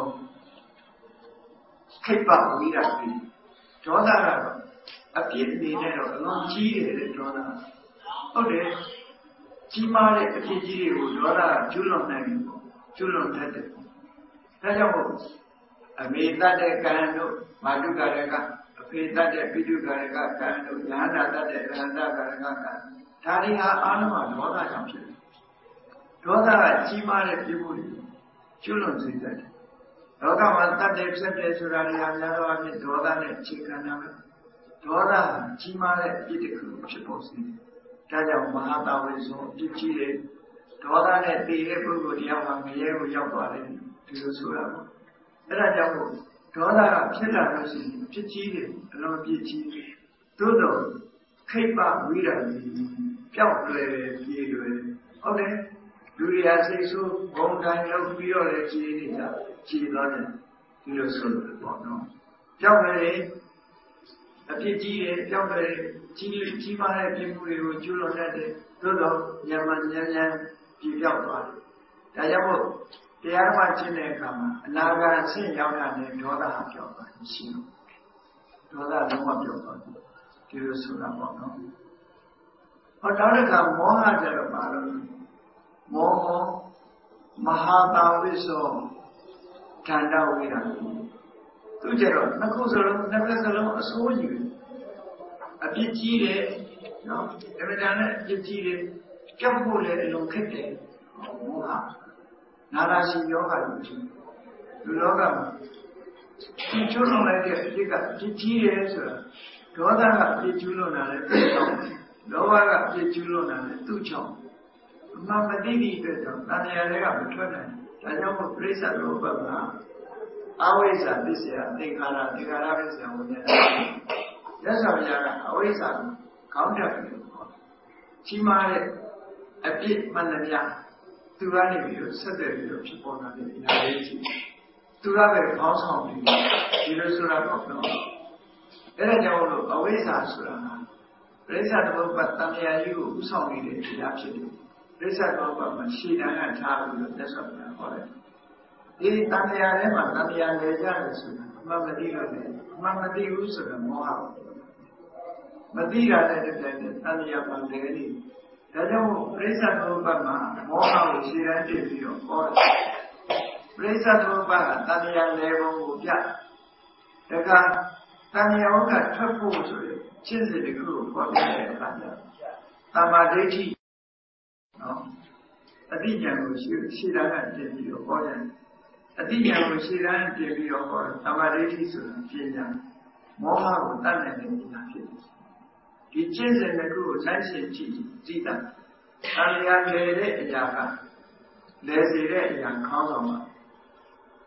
ခိပ္ပဝိရတိဒေါသကတော့အပြစ်အနေနဲ့တော့အလွန်ကြီးတယ်တဲ့ဒေါသဟုတ်တယ်ကြီးမားတဲ့အဖြစ်ကြီးတွေကိုဒေါသကကျွလွန်နိုင်တယ်ကျွလွန်တတ်တယ်ဒါကြောင့်မို့အမေတတ်တဲ့ကံတို့မာတုကာရကအဖေတတ်တဲ့ပိတုကာရကကံတို့ညာနာတတ်တဲ့ရဟန္တာကာရကကံဒါတွေဟာအားလုံးကဒေါသကြောင့်ဖြစ်တယ်ဒေါသကကြီးမားတဲ့ပြမှုတွေကျွလွန်စေတတ်တယ်လောကမှာတတ်တဲ့ဖြစ်တဲ့ဆိုတာတွေဟာများသောအားဖြင့်ဒေါသနဲ့အခြေခံတာပဲဒေါသကြီးမားတဲ့အပြစ်တစ်ခုဖြစ်ပေါ်စေတယ်ဒါကြောင့်မဟာတာဝိဆိုအပြစ်ကြီးတယ်ဒေါသနဲ့တည်တဲ့ပုဂ္ဂိုလ်တရားမှာငရဲကိုရောက်သွားတယ်ဒီလိုဆိုတာပေါ့အဲ့ဒါကြောင့်ဒေါသကဖြစ်လာလို့ရှိရင်ဖြစ်ကြီးတယ်အလွန်ပြည့်ကြီးတယ်သို့တော့ခိပ္ပဝိရတိပျောက်လွယ်ပြေးလွယ်ဟုတ်တယ်လူတွေဟာစိတ်ဆိုးဘုံတိုင်းလောက်ပြီးတော့လည်းကြီးနေတာကြီးသွားတယ်ဒီလိုဆိုလို့ပေါ့နော်ပျောက်လွယ်အပြစ်ကြီးတယ်ပျောက်လွယ်ကြီးမားတဲ့ပြင်းမှုတွေကိုကျူးလွန်တတ်တယ်သို့တော့ဉာဏ်မှဉာဏ်ပြည့်ပြောက်သွားတယ်ဒါကြောင့်မို့တရားမှကျင့်တဲ့အခါမှာအနာဂတ်အဆင့်ရောက်တာနဲ့ဒေါသဟာပြောက်သွားတယ်ရှိလို့ဒေါသလုံးဝပြောက်သွားတယ်ဒီလိုဆိုတာပေါ့နော်ဟောနောက်တစ်ခါမောဟကြတော့ပါလို့မောဟမဟာတာဝိသောဌာဏဝိရာသူကြတော့နှစ်ခုစလုံးနှစ်ဖက်စလုံးအစိုးရအပြစ်ကြီးတယ်နော်အမှန်တမ်းနဲ့အပြစ်ကြီးတယ်ကြောက်ဖို့လည်းအလုံးခက်တယ်မောဟနာရာရှိယောဂလို့ရှိလူလောကမှာဒီကျွလွန်လိုက်တဲ့အဖြစ်ကပြစ်ကြီးတယ်ဆိုတာဒေါသကပြစ်ကျူးလွန်တာလည်းသူ့ချောင်းလောဘကပြစ်ကျူးလွန်တာလည်းသူ့ချောင်းအမှန်မသိသည့်အတွက်ကြောင့်တဏှာတွေကမထွက်နိုင်ဒါကြောင့်မို့ပြိဿလောဘကအဝိဇ္ဇာပစ္စယသင်္ခါရပစ္စယဝင်တဲ့ရသဗျာကအဝိဇ္ဇာကောင်းတယ်လို့ခေါ်ကြီးမားတဲ့အပြစ်မှန်သမျှသူကနေပြီးတော့ဆက်တယ်ပြီးတော့ဖြစ်ပေါ်လာတဲ့အရာလေးကြီးသူကပဲခေါင်းဆောင်ပြီးဒီလိုဆိုတာပေါ့နော်အဲ့ဒါကြောင့်လို့အဝိဇ္ဇာဆိုတာပြိဿသမုပ္ပါဒ်တဏှာကြီးကိုဥဆောင်နေတဲ့တရားဖြစ်တယ်ပြိဿသမုပ္ပါဒ်မှာရှင်းတန်းကထားပြီးတော့သက်ဆောင်တာဟောတယ်ဒီတဏှာထဲမှာတဏှာလေကြတယ်ဆိုတာအမှန်မသိလို့လေအမှန်မသိဘူးဆိုတာမောဟမသိတာတဲ့တည်းနဲ့တဏှာမှာလေနေဒါကြောင့်ပြိဿသမုပ္ပါဒ်မှာမောဟကိုရှင်းတန်းပြပြီးတော့ဟောတယ်ပြိဿသမုပ္ပါဒ်ကတဏှာလေပုံကိုပြဒါကတဏှာကထွက်ဖို့ဆိုရင်ရှင်းစစ်တခုကိုခေါ်ပြတဲ့အခါကျသမ္မာဒိဋ္ဌိနော်အတိညာကိုရှင်းတန်းကတင်ပြီးတော့ဟောတယ်အတိညာကိုရှင်းတန်းတင်ပြီးတော့ဟောတယ်သမ္မာဒိဋ္ဌိဆိုတာပညာမောဟကိုတတ်နိုင်တဲ့ပညာဖြစ်တယ်ဒီရှင်းစစ်တခုကိုလိုက်ရှင်းကြည့်တာတရားလေတဲ့အရာကလဲစေတဲ့အရာခေါင်းဆောင်မှာ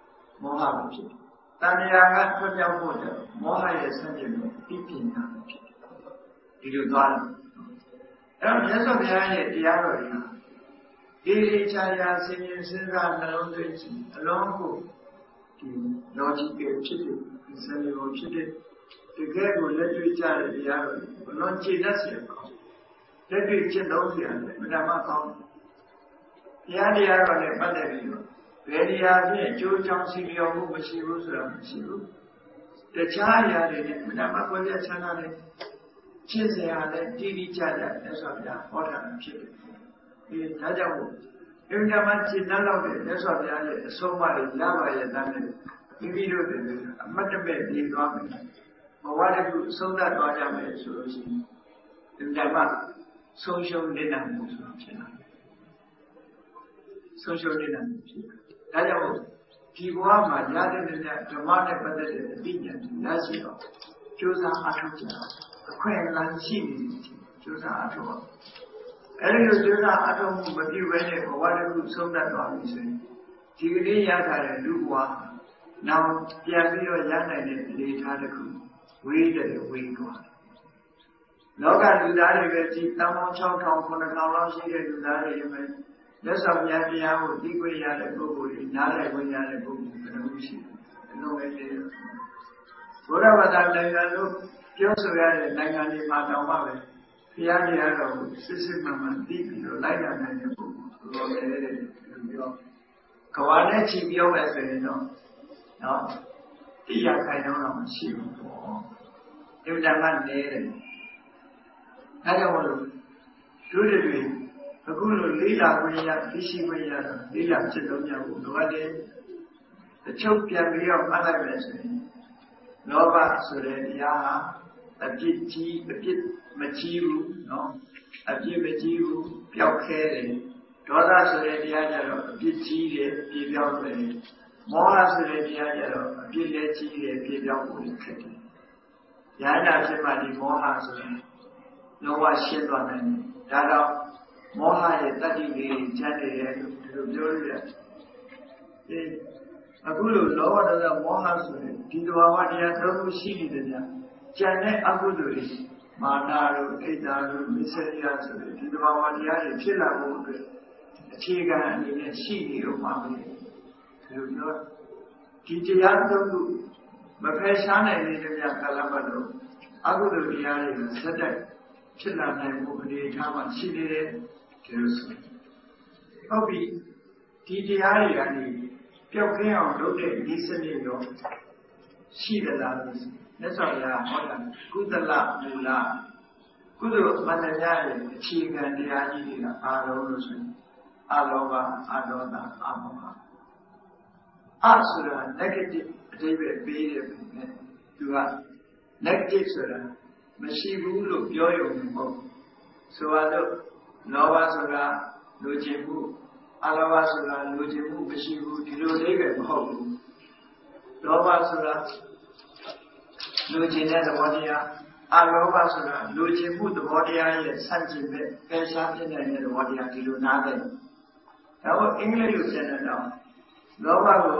မောဟပဲဖြစ်တယ်။တဏှာကထွက်ပြောင်းဖို့တဲ့မောဟရဲ့ဆန့်ကျင်ဘက်သိပညာပဲဖြစ်တယ်။ဒီလိုသွားတယ်။အဲ့တော့မြတ်စွာဘုရားရဲ့တရားတော်တွေဟာအေးအေးချာချာဆင်ញင်စဉ်းစားနှလုံးသွင်းခြင်းအလုံးကိုဒီ logic ဖြစ်တယ်ဒီစံလိုဖြစ်တယ်တကယ်ကိုလက်တွေ့ကြတဲ့တရားတော်တွေဘလုံးခြေလက်เสียပါလက်တွေ့ကျင့်သုံးเสียတယ်မတမကောင်းတရားတော်နဲ့ပတ်သက်ပြီးတော့ဘယ်နေရာဖြင့်အကျိုးကြောင့်စီလျော်မှုမရှိဘူးဆိုတာမရှိဘူးတခြားအရာတွေနဲ့မတမကွဲပြားခြားနားတဲ့ကျင့်စဉ်ဟာလည်းတိတိကျကျလက်စွာပြဟောတာဖြစ်တယ်ဒီဒါကြောင့်အင်တာမကျင့်တဲ့လောက်တဲ့လက်စွာပြရဲ့အဆုံးအမတွေရပါရဲ့တမ်းနဲ့မိတို့တွေအမတ်တမဲ့နေသွားမယ်ဘဝတစ်ခုအဆုံးသတ်သွားကြမယ်ဆိုလို့ရှိရင်အင်တာမဆုံးရှုံးနေတာမျိုးဆိုဖြစ်လာတယ်ဆုံးရှုံးနေတာမျိုးဖြစ်ဒါကြောင့်ဒီဘဝမှာရတဲ့ဓမ္မနဲ့ပတ်သက်တဲ့အသိဉာဏ်ရရှိတော့ကြိုးစားအားထုတ်ကြအခွင့်အလမ်းရှိနေတယ်ကြိုးစားအားထုတ်ပါအဲဒီလိုကြိုးစားအားထုတ်မှုမပြုဘဲနဲ့ဘဝတစ်ခုဆုံးသတ်သွားပြီဆိုရင်ဒီကနေ့ရထားတဲ့လူဘဝနောက်ပြန်ပြီးတော့ရနိုင်တဲ့အနေအထားတစ်ခုဝေးတယ်ဝေးသွားလောကလူသားတွေပဲဒီတောင်းပေါင်း6000 9000လောက်ရှိတဲ့လူသားတွေပဲလက်ဆောင်များတရားကိုသိခွင့်ရတဲ့ပုဂ္ဂိုလ်တွေနားလည်ခွင့်ရတဲ့ပုဂ္ဂိုလ်တွေဘယ်လိုရှိလဲအလုံးပဲလေဘုရားဘာသာနိုင်ငံလို့ပြောဆိုရတဲ့နိုင်ငံတွေမှာတောင်းပါပဲဘုရားတရားတော်ကိုစစ်စစ်မှန်မှန်သိပြီးတော့လိုက်ရနိုင်တဲ့ပုဂ္ဂိုလ်တော်တယ်ပြောကဘာနဲ့ချီပြောမယ်ဆိုရင်တော့နော်တိရခိုင်တော့မရှိဘူးပေါ့ဒီတန်ကနေတယ်အဲကြောင့်မလို့တို့တွေအခုလိုလေးလာခွင့်ရသိရှိခွင့်ရတော့လေးလာဖြစ်တော့ကြဘူးလိုအပ်တယ်တချို့ပြန်ပြီးတော့မှတ်လိုက်မယ်ဆိုရင်လောဘဆိုတဲ့တရားဟာအပြစ်ကြီးအပြစ်မကြီးဘူးနော်အပြစ်မကြီးဘူးပျောက်ခဲတယ်ဒေါသဆိုတဲ့တရားကြတော့အပြစ်ကြီးတယ်ပြေပြောင်းတယ်မောဟဆိုတဲ့တရားကြတော့အပြစ်လည်းကြီးတယ်ပြေပြောင်းဖို့ခက်တယ်ဉာဏ်နာဖြစ်မှဒီမောဟဆိုရင်လုံးဝရှင်းသွားနိုင်တယ်ဒါတော့မောဟရဲ့တတ္တိလေးကျန်နေတယ်လို့ဒီလိုပြောရတယ်အခုလိုလောဘဒေါသမောဟဆိုရင်ဒီသဘာဝတရားသုံးခုရှိနေတယ်ကြာကျန်တဲ့အကုသိုလ်တွေမာနတို့ဣဒ္ဓာတို့မစ္စရိယဆိုတဲ့ဒီသဘာဝတရားတွေဖြစ်လာဖို့အတွက်အခြေခံအနေနဲ့ရှိနေတော့မှာပဲဒီလိုပြောဒီတရားသုံးခုမဖယ်ရှားနိုင်တဲ့ကြာကာလပတ်တော့အကုသိုလ်တရားတွေဆက်တိုက်ဖြစ်လာနိုင်မှုအနေအထားမှာရှိနေတယ်ဒီလိုဆိုဟုတ်ပြီဒီတရားတွေကနေပျောက်ကင်းအောင်လုပ်တဲ့ဒီစနစ်ရောရှိသလားလို့မြတ်စွာဘုရားဟောတာကုသလမူလကုသိုလ်မှန်တရားရဲ့အခြေခံတရားကြီးတွေကအားလုံးလို့ဆိုရင်အလောဘအဒေါသအမောဟအဆိုတာ negative အဓိပ္ပာယ်ပေးတယ်နဲ့သူက negative ဆိုတာမရှိဘူးလို့ပြောရုံမဟုတ်ဆိုတော့လောဘဆိုတာလိုချင်မှုအလောဘဆိုတာလိုချင်မှုမရှိဘူးဒီလိုလေးပဲမဟုတ်ဘူးလောဘဆိုတာလိုချင်တဲ့သဘောတရားအလောဘဆိုတာလိုချင်မှုသဘောတရားရဲ့ဆန့်ကျင်ဘက်ပယ်ရှားဖြစ်နေတဲ့သဘောတရားဒီလိုနားတယ်ဒါကိုအင်္ဂလိပ်လိုပြန်တယ်တော့လောဘကို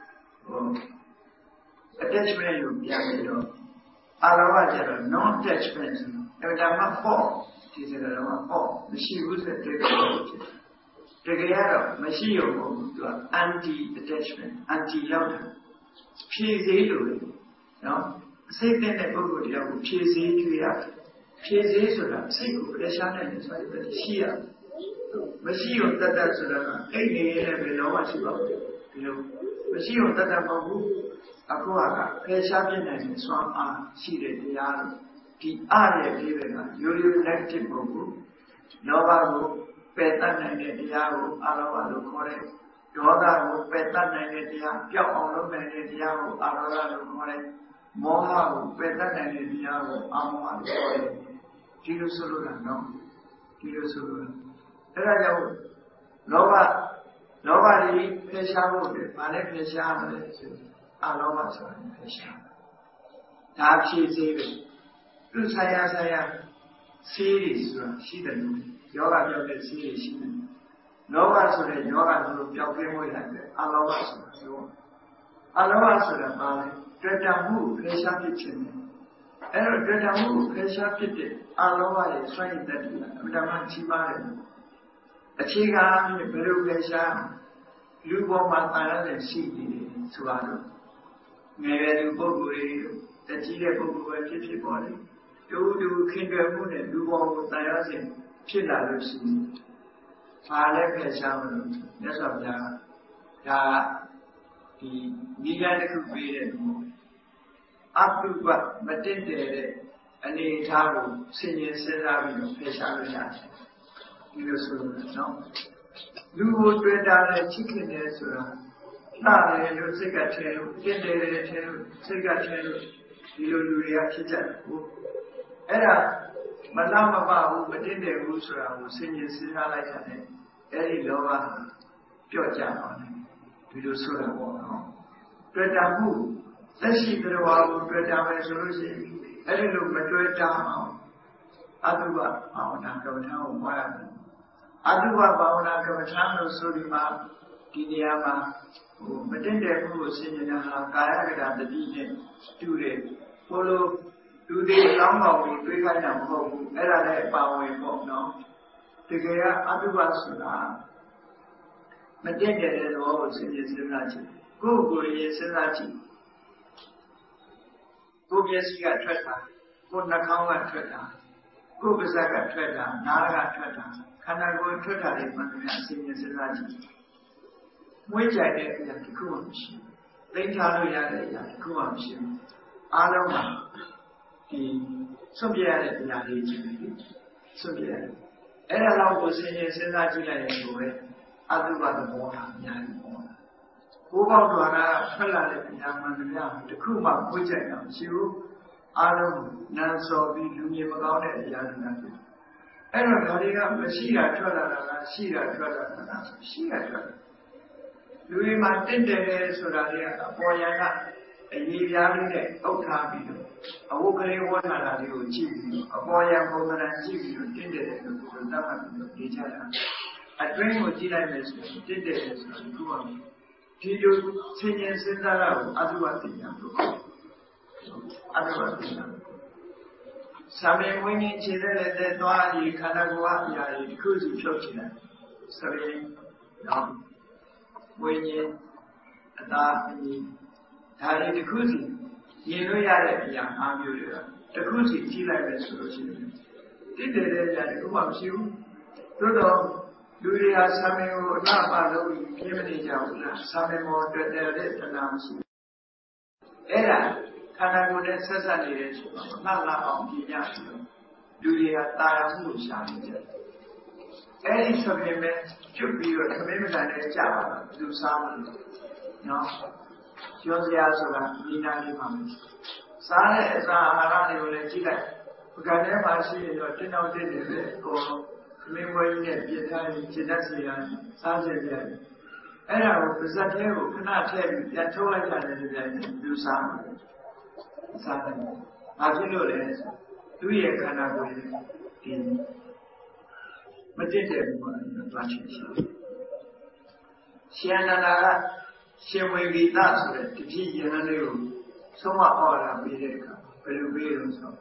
attachment လို့ပြန်ပြီးတော့အလောဘကျတော့ non attachment ဆိုတော့ဒါမှပေါ့ဒီစကားတော့ပေါ့မရှိဘူးဆိုတဲ့တကယ်ကတော့မရှိရုံမဟုတ်ဘူးသူက anti attachment anti လောက်တာဖြည့်စည်းလို့နော်အစိတ်တဲ့ပုဂ္ဂိုလ်တရားကိုဖြည့်စည်းကြည့်ရဖြည့်စည်းဆိုတာစိတ်ကိုလက်ရှားနိုင်တယ်ဆိုရင်ရှိရမရှိရုံတတ်တတ်ဆိုတာကအိတ်နေရဲ့ဘယ်တော့မှရှိပါဘူးဒီလိုမရှိရုံတတ်တတ်မဟုတ်ဘူးအခုကဖယ်ရှားပြနိုင်တဲ့စွမ်းအားရှိတဲ့တရားလို့ဒီအားရဲ့ဒီဘက်ကရိုးရိုး negative မဟုတ်ဘူးလောဘကိုပယ်တတ်နိုင်တဲ့တရားကိုအလောဘလို့ခေါ်တယ်ဒေါသကိုပယ်တတ်နိုင်တဲ့တရားပျောက်အောင်လုပ်နိုင်တဲ့တရားကိုအလောဘလို့ခေါ်တယ်မောဟကိုပယ်တတ်နိုင်တဲ့တရားကိုအမောဟလို့ခေါ်တယ်ဒီလိုဆိုလို့နော်ဒီလိုဆိုလို့အဲဒါကြောင့်လောဘကြီးဖယ်ရှားဖို့အတွက်ဗာနဲ့ဖယ်ရှားမလဲဆိုအလောဘဆိုတာဖယ်ရှားဒါဖြည့်စေပဲသူဆိုင်ရာဆေးတွေဆိုတာရှိတယ်လို့ယောဂပြောတဲ့ဆေးတွေရှိတယ်လောဘဆိုတဲ့ယောဂဆိုလို့ပျောက်ကင်းဖို့ရတယ်အလောဘဆိုတာပြောအလောဘဆိုတာပါလေတွေ့တာမှုခေရှားဖြစ်ခြင်းအဲ့တော့တွေ့တာမှုခေရှားဖြစ်တဲ့အလောဘရဲ့စွန့်ရည်တတ်တယ်အမှန်တမ်းကြီးမားတယ်အခြေခံဘယ်လိုခေရှားလူပေါ်မှာတာရတဲ့ရှိနေတယ်ဆိုတော့ငယ်တဲ့လူပုဂ္ဂိုလ်တွေတကြီးတဲ့ပုဂ္ဂိုလ်ပဲဖြစ်ပေါ်တယ်တူခင်တွယ်မှုနဲ့လူပေါ်ကိုတာရစဉ်ဖြစ်လာလို့ရှိရင်ဘာလဲခေရှားမလို့မြတ်စွာဘုရားဒါဒီနိဂါတစ်ခုပေးတဲ့အတုပမတင့်တယ်တဲ့အနေအထားကိုဆင်ញင်စဉ်းစားပြီးတော့ဖယ်ရှားလို့ရတယ်ဒီလိုဆိုလို့နော်လူကိုတွေ့တာနဲ့ချစ်ခင်တယ်ဆိုတာလှတယ်လို့စိတ်ကထဲလို့တင့်တယ်တယ်ထဲလို့စိတ်ကထဲလို့ဒီလိုလူတွေကဖြစ်ကြတယ်ဟုတ်အဲ့ဒါမလှမပဘူးမတင့်တယ်ဘူးဆိုတာကိုဆင်ញင်စဉ်းစားလိုက်ရတယ်အဲ့ဒီလောဘပြော့ကြပါမယ်ဒီလိုဆိုတာပေါ့နော်တွေ့တာမှုလက်ရှိတရားကိုတွေ့တာပဲဆိုလို့ရှိရင်အဲ့ဒီလိုမတွေ့တာအောင်အတုပဘာဝနာကမ္မထာကိုပွားရတယ်အတုပဘာဝနာကမ္မထာလို့ဆိုဒီမှာဒီနေရာမှာမတင့်တယ်မှုကိုဆင်ញင်တာကာယကတာတတိနဲ့တူတယ်ဘို့လိုလူတွေကောင်းကောင်းကိုတွေးခိုင်းတာမဟုတ်ဘူးအဲ့ဒါလည်းပါဝင်ပေါ့နော်တကယ်ကအတုပဆိုတာမတင့်တယ်တဲ့သဘောကိုဆင်ញင်စဉ်းစားကြည့်ကိုယ်ကိုယ်ရေးစဉ်းစားကြည့်ကိုယ်မျက်စိကထွက်တာကိုယ်နှာခေါင်းကထွက်တာကိုယ်ပါးစပ်ကထွက်တာနားကထွက်တာခန္ဓာကိုယ်ထွက်တာတွေမှန်တယ်အစဉ်စဉ်းစားကြည့်မွေးကြိုက်တဲ့အရာတစ်ခုမှမရှိဘူးသိမ်းထားလို့ရတဲ့အရာတစ်ခုမှမရှိဘူးအားလုံးကဒီစွန့်ပြရတဲ့အရာတွေကြီးပဲစွန့်ပြရတယ်အဲ့ဒါတော့ကိုယ်စဉ်းစဉ်းစားကြည့်လိုက်ရင်ကိုယ်ပဲအတုပသဘောထားအများကြီးပေါ်လာကိုယ်ပေါက်တော်ကထွက်လာတဲ့အရာမှန်တရားတစ်ခုမှကိုယ်ကြိုက်တာမရှိဘူးအားလုံးနန်းစော်ပြီးလူမြင်မကောင်းတဲ့အရာတွေဖြစ်အဲ့တော့ဒါတွေကမရှိတာထွက်လာတာလားရှိတာထွက်လာတာလားရှိတာထွက်လာလူတွေမှာတင့်တယ်လေဆိုတာတွေကအပေါ်ယံကအရေးပြားလေးနဲ့အုပ်ထားပြီးတော့အဝတ်ကလေးဝတ်လာတာလေးကိုကြည့်ပြီးအပေါ်ယံပုံစံကြည့်ပြီးတော့တင့်တယ်လေလို့ပြောတတ်မှတ်ပြီးတော့နေကြတာအတွင်းကိုကြည့်လိုက်မယ်ဆိုရင်တင့်တယ်လေဆိုတာဒီလိုဒီလိုဆင်ញင်စဉ်းစားတာကိုအတုပပညာလို့ခေါ်တယ်အတုပပညာသာမေဝိညာဉ်ခြေတဲ့သွားဒီခန္ဓာကိုယ်အရာတွေတစ်ခုစီဖြုတ်ချင်တယ်ဆိုရင်တော့ဝိညာဉ်အတာအညီဒါတွေတစ်ခုစီမြင်လို့ရတဲ့အရာ၅မျိုးတွေကတစ်ခုစီကြည့်လိုက်ပဲဆိုလို့ရှိရင်တည်တဲ့အရာတစ်ခုမှမရှိဘူးသို့တော့လူတွေဟာသာမေကိုအနာပါလို့ပြင်းမနေကြဘူးလားသာမေမောတွေ့တဲ့တဏှာမရှိအဲ့ဒါခန္ဓာကိုယ်နဲ့ဆက်ဆက်နေတဲ့ချိန်မှာလှအောင်ပြညာပြီးတော့လူတွေကတာယာမှုကိုရှာနေကြတယ်အဲ့ဒီဆိုရင်ပဲကျွတ်ပြီးတော့သမင်းမတန်နဲ့ကြာပါတော့လူစားလို့နော်ကျော်စရာဆိုတာဒီနာလေးပါမယ်စားတဲ့အစာအာဟာရတွေကိုလည်းကြည့်လိုက်ပကံထဲမှာရှိရင်တော့တင်းတော့တင်းနေတယ်ကိုသမင်းဝဲကြီးနဲ့ပြင်ထားရင်ခြေတက်စီရစားကြရတယ်အဲ့ဒါကိုပါဇက်ထဲကိုခဏထည့်ပြီးပြန်ထုတ်လိုက်တာလည်းပြန်လူစားတယ်စားတယ်။ဘာဖြစ်လို့လဲသူ့ရဲ့ခန္ဓာကိုယ်ဒီမတည့်တဲ့ဘုရားသွားချင်ရှိတယ်။ရှင်နန္ဒာကရှင်ဝေဂိတဆိုတဲ့တတိယဟန်လေးကိုဆုံးမဩဝါဒပေးတဲ့အခါဘယ်လိုပေးလို့ဆို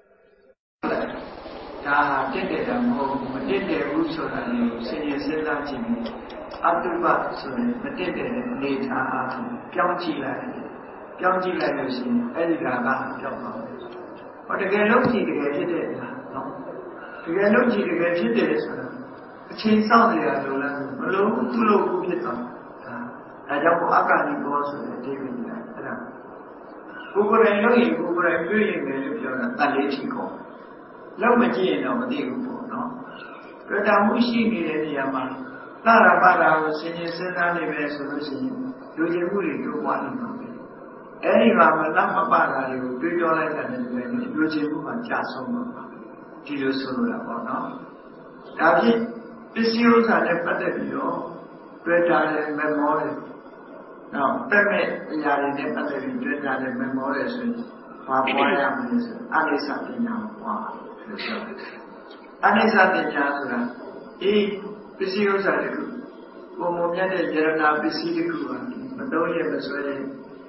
ဒါဟာတည့်တဲ့တာမဟုတ်ဘူးမတည့်တဲ့ဘူးဆိုတာလေးကိုစဉ်းရစဉ်းစားကြည့်ပြီးအတုပဆိုရင်မတည့်တဲ့အနေထားအဖြစ်ပြောင်းကြည့်လိုက်ပြောင်းကြည့်လိုက်လို့ရှိရင်အဲ့ဒီကာကပြောင်းသွားတယ်။ဟောတကယ်လုံးကြည့်တကယ်ဖြစ်တဲ့လားနော်။တကယ်လုံးကြည့်တကယ်ဖြစ်တယ်ဆိုတာအချိန်စောင့်နေတာလို့လားမလို့သူ့လိုကိုဖြစ်သွားတာ။ဒါကြောင့်အက္ခဏိဘောဆိုတဲ့အဓိပ္ပာယ်ကြီးအဲ့ဒါကိုယ်ကိုယ်တိုင်လုပ်ရင်ကိုယ်ကိုယ်တိုင်တွေ့ရင်လည်းလို့ပြောတာတန်လေးထီကော။လောက်မကြည့်ရင်တော့မသိဘူးပေါ့နော်။တွေ့တာမှုရှိနေတဲ့နေရာမှာသာရပါတာကိုစဉ်းကျင်စဉ်းစားနေပဲဆိုလို့ရှိရင်လူကျင်မှုတွေတိုးပွားနေမှာပဲ။အဲဒီမှာမလတ်မပတာတွေကိုတွေးပြောလိုက်တဲ့နေရာမှာလူကျင်မှုကကြာဆုံးမှာပါ။ဒီလိုဆိုလိုတာပေါ့နော်။ဒါဖြင့်ပစ္စည်းဥစ္စာနဲ့ပတ်သက်ပြီးတော့တွေ့တာလည်းမမောတယ်။နောက်တက်မဲ့အရာတွေနဲ့ပတ်သက်ပြီးတွေ့တာလည်းမမောတယ်ဆိုရင်ဘာပွားရမလဲဆိုအနိစ္စပညာပွားလို့ပြောတယ်။အနိစ္စပညာဆိုတာဒီပစ္စည်းဥစ္စာတွေကိုပုံမမြတ်တဲ့ယရနာပစ္စည်းတစ်ခုပါမတော့ရမဆွဲ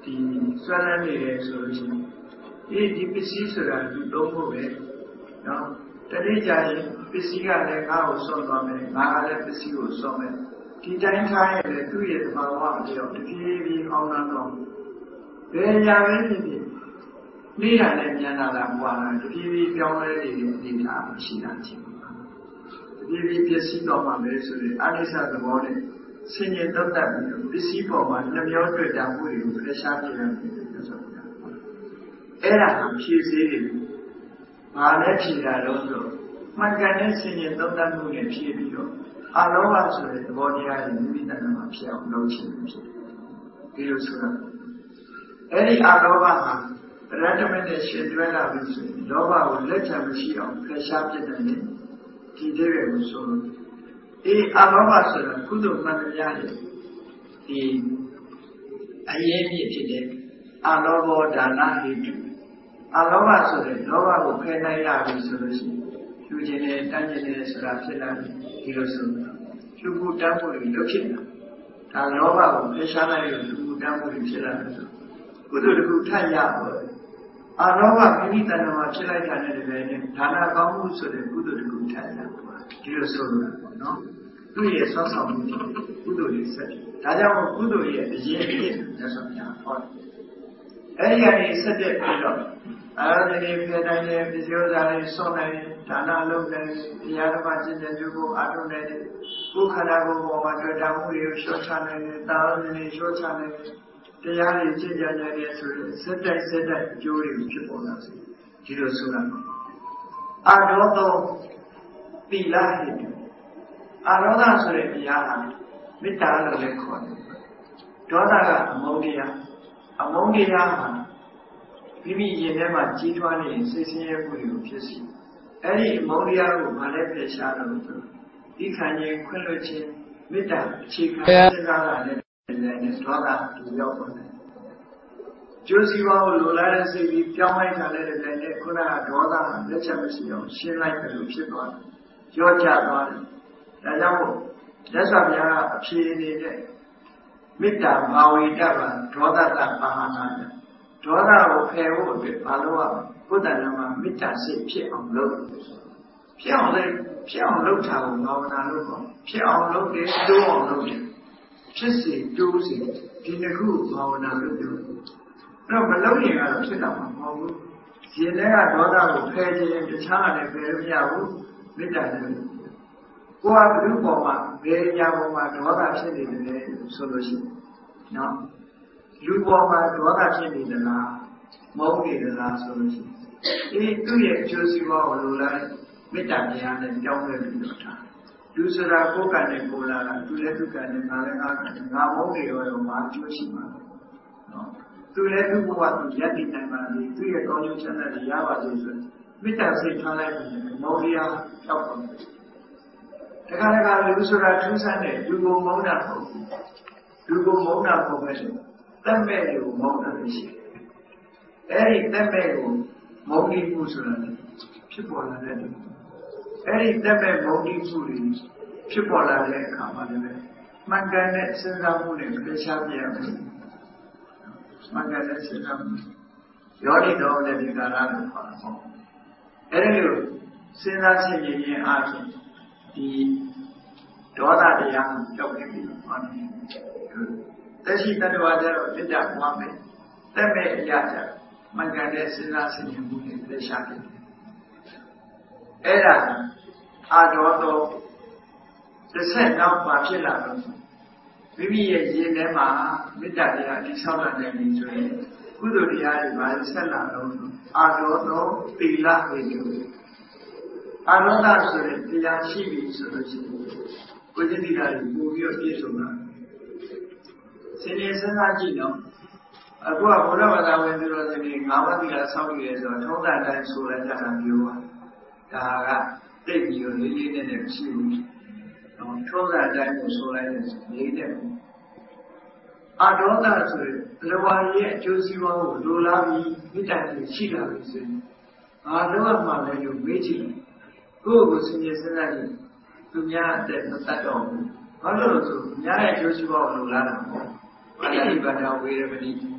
ဒီဆွဲလန်းနေတယ်ဆိုလို့ရှိရင်ဒီပစ္စည်းဆိုတာဒီသုံးဖို့ပဲနော်တတိယရင်ပစ္စည်းကလည်းငါ့ကိုစွန့်သွားမယ်ငါကလည်းပစ္စည်းကိုစွန့်မယ်ဒီတိုင်းထားရတဲ့သူ့ရဲ့သဘာဝအလျောက်တဖြည်းဖြည်းအောင်လာတော့ဘယ်ရာပဲဖြစ်ဖြစ်နေတာနဲ့မြန်လာတာပွာလာတဖြည်းဖြည်းပြောင်းလဲနေတဲ့အနေအထားရှိတာချင်းတဖြည်းဖြည်းပစ္စည်းတော်မှာပဲဆိုရင်အနိစ္စသဘောနဲ့ဆင်ញင်တော့တတ်ပြီးပစ္စည်းပေါ်မှာနှမျောတွေ့တာမှုတွေကိုဖယ်ရှားပြရမယ်ဆိုတော့အဲ့ဒါဖြည့်စည်းတယ်ဘာလဲဖြည့်တာတော့ဆိုမှန်ကန်တဲ့ဆင်ញင်တော့တတ်မှုနဲ့ဖြည့်ပြီးတော့အလောဘဆိုတဲ့သဘောတရားတွေမိမိတဏ္ဍာမှာဖြစ်အောင်လုပ်ချင်ဖြစ်ဒီလိုဆိုတော့အဲ့ဒီအလောဘဟာရတ္တမနဲ့ရှင်တွဲလာပြီဆိုရင်လောဘကိုလက်ချမရှိအောင်ဖယ်ရှားပြတဲ့နေ့ဒီတဲ့ကိုဆိုလို့အလောဘဆိုတာကုသိုလ်မှန်တရားရဲ့ဒီအရေးမြစ်ဖြစ်တဲ့အလောဘောဒါနဟိတုအလောဘဆိုတဲ့လောဘကိုဖယ်နိုင်ရပြီဆိုလို့ရှိရင်ယူခြင်းနဲ့တန်းခြင်းနဲ့ဆိုတာဖြစ်လာတယ်ဒီလိုဆိုယူမှုတန်းမှုတွေလုပ်ဖြစ်တာဒါလောဘကိုဖယ်ရှားနိုင်လို့ယူမှုတန်းမှုတွေဖြစ်လာတယ်ဆိုကုသိုလ်တစ်ခုထပ်ရပေါ်တယ်အလောဘမိမိတဏ္ဍာမှာဖြစ်လိုက်တာနဲ့တည်းနဲ့ဒါနကောင်းမှုဆိုတဲ့ကုသိုလ်တစ်ခုထပ်ရပေါ်ဒီလိုဆိုလို့ပေါ့နော်သူ့ရဲ့ဆွမ်းဆောင်မှုကုသိုလ်တွေဆက်တယ်ဒါကြောင့်ကုသိုလ်ရဲ့အရင်ဖြစ်တဲ့ဆိုများဟောတယ်အဲဒီကနေဆက်တဲ့ပြီးတော့အာရဏိဖေတိုင်းရဲ့ပစ္စည်းဥစ္စာတွေဆောင်းနိုင်ဒါနလုပ်နိုင်တရားဓမ္မကျင့်တဲ့ကျိုးကိုအားထုတ်နိုင်တယ်ကိုယ်ခန္ဓာကိုယ်ပေါ်မှာတွေ့တာမှုတွေကိုလျှော့ချနိုင်တယ်တာဝရဏိလျှော့ချနိုင်တယ်တရားတွေကျင့်ကြံကြတယ်ဆိုရင်စက်တိုက်အကျိုးတွေဖြစ်ပေါ်လာစေဒီလိုဆိုတာအာဒေါသောသီလဟိတအာရောဒဆိုတဲ့တရားဟာမေတ္တာလို့လည်းခေါ်တယ်ဒေါသကအမုန်းတရားဟာမိမိရင်ထဲမှာကြီးထွားနေစိတ်ဆင်းရဲမှုတွေကိုဖြစ်စီအဲ့ဒီအမုန်းတရားကိုမလည်းဖယ်ရှားလို့ဆိုဒီခံခြင်းခွင့်လွှတ်ခြင်းမေတ္တာအခြေခံစဉ်းစားတာနဲ့ဒေါသဒီရောက်ပါတယ်ကျိုးစီးပွားကိုလိုလားတဲ့စိတ်ပြီးပြောင်းလိုက်တာလည်းလည်းခုနကဒေါသလက်ချက်မရှိအောင်ရှင်းလိုက်တယ်လို့ဖြစ်သွားတယ်ကြောကြသွားတယ်ဒါကြောင့်လက်စွာဘုရားအဖြေနေတဲ့မေတ္တာဘာဝိတ္တပါဒေါသတပါဟနာဒေါသကိုဖယ်ဖို့အတွက်ဘာလို့ရဘုဒ္ဓနာမှာမေတ္တာစိတ်ဖြစ်အောင်လုပ်ဖြစ်အောင်လုပ်တာကိုဘာဝနာလို့ခေါ်ဖြစ်အောင်လုပ်တယ်တိုးအောင်လုပ်တယ်ဖြစ်စီတိုးစီဒီနှစ်ခုဘာဝနာလို့ပြောတော့မလုပ်ရင်ကတော့ဖြစ်တာမဟုတ်ဘူးရှင်တွေကဒေါသကိုဖယ်ခြင်းတခြားလည်းဖယ်လို့မရဘူးမေတ္တာနဲ့ကိုယ်ကဘုရားပေါ်မှာဘယ်အရာပေါ်မှာဒေါသဖြစ်နေတယ်ဆိုလို့ရှိရင်နော်လူပေါ်မှာဒေါသဖြစ်နေသလားမုန်းနေသလားဆိုလို့ရှိရင်သူ့ရဲ့အကျိုးစီးပွားကိုလိုလားမေတ္တာတရားနဲ့ကြောင်းလဲပြီးတော့ထားလူဆိုတာကိုယ်ကံနဲ့ကိုယ်လာတာသူလည်းသူကံနဲ့ငါလည်းငါကံနဲ့ငါမုန်းနေရောမှာအကျိုးရှိမှာနော်သူလည်းသူ့ဘဝသူရည်တည်နိုင်ပါလေသူ့ရဲ့ကောင်းကျိုးချမ်းသာတွေရပါစေဆိုမေတ္တာစိတ်ထားလိုက်ရင်မုန်းတရားရောက်ပါမယ်တခါတခါလူဆိုတာထူးဆန်းတယ်လူကိုမုန်းတာမဟုတ်ဘူးလူကိုမုန်းတာမဟုတ်ပဲဆိုတတ်မဲ့ကိုမုန်းတာလည်းရှိတယ်အဲဒီတတ်မဲ့ကိုမုန်းတိမှုဆိုတာဖြစ်ပေါ်လာတဲ့အဲဒီတတ်မဲ့မုန်းတိမှုတွေဖြစ်ပေါ်လာတဲ့အခါမှာလည်းမှန်ကန်တဲ့စဉ်းစားမှုနဲ့ပြချပြရမယ်မှန်ကန်တဲ့စဉ်းစားမှုယောနိတော်လည်းဒီကာလကိုခေါ်တာပေါ့အဲဒီလိုစဉ်းစားချက်ရင်းအားဖြင့်ဒီဒေါသတရားကိုကြောက်နေပြီဟောတယ်တက်ရှိတတ္တဝါကျတော့မေတ္တာပွားမယ်တက်မဲ့အရာကြမှန်ကန်တဲ့စဉ်းစားဆင်ခြင်မှုနဲ့ပြရှာတယ်အဲ့ဒါအာဒေါသောတစ်ဆက်နောက်ပါဖြစ်လာတော့မိမိရဲ့ရင်ထဲမှာမေတ္တာတရားအဆောက်အအုံနေဆိုရင်ကုသိုလ်တရားတွေပါဆက်လာတော့အာဒေါသောသီလဝိတုအာရောဒဆိုတဲ့တရားရှိပြီဆိုလို့ရှိရင်ကိုယ်တည်းတရားကိုပို့ပြီးပြည့်စုံတာစဉ်းနေစဉ်းစားကြည့်တော့အခုကဘုရားဘာသာဝင်သူတော်စင်တွေ၅ပါးသီလဆောက်ရည်ဆိုတော့ထုံးစံတိုင်းဆိုလိုက်ကြတာမျိုးပါဒါကတိတ်ပြီးတော့လေးလေးနဲ့မရှိဘူးထုံးစံတိုင်းကိုဆိုလိုက်တဲ့လေးနဲ့အာဒေါသဆိုတဲ့ဘဝရဲ့အကျိုးစီးပွားကိုလိုလားပြီးမိတ္တတွေရှိလာပြီဆိုရင်အာလောကမှာလည်းလို့မေးကြည့်ကိုယ့်ကိုစဉ်းကျင်စဉ်းစားကြည့်သူများအသက်မတတ်တော့ဘူးဘာလို့လဲဆိုများရဲ့အကျိုးစီးပွားကိုလိုလားတာပေါ့ဘာသာဝေရမဏိ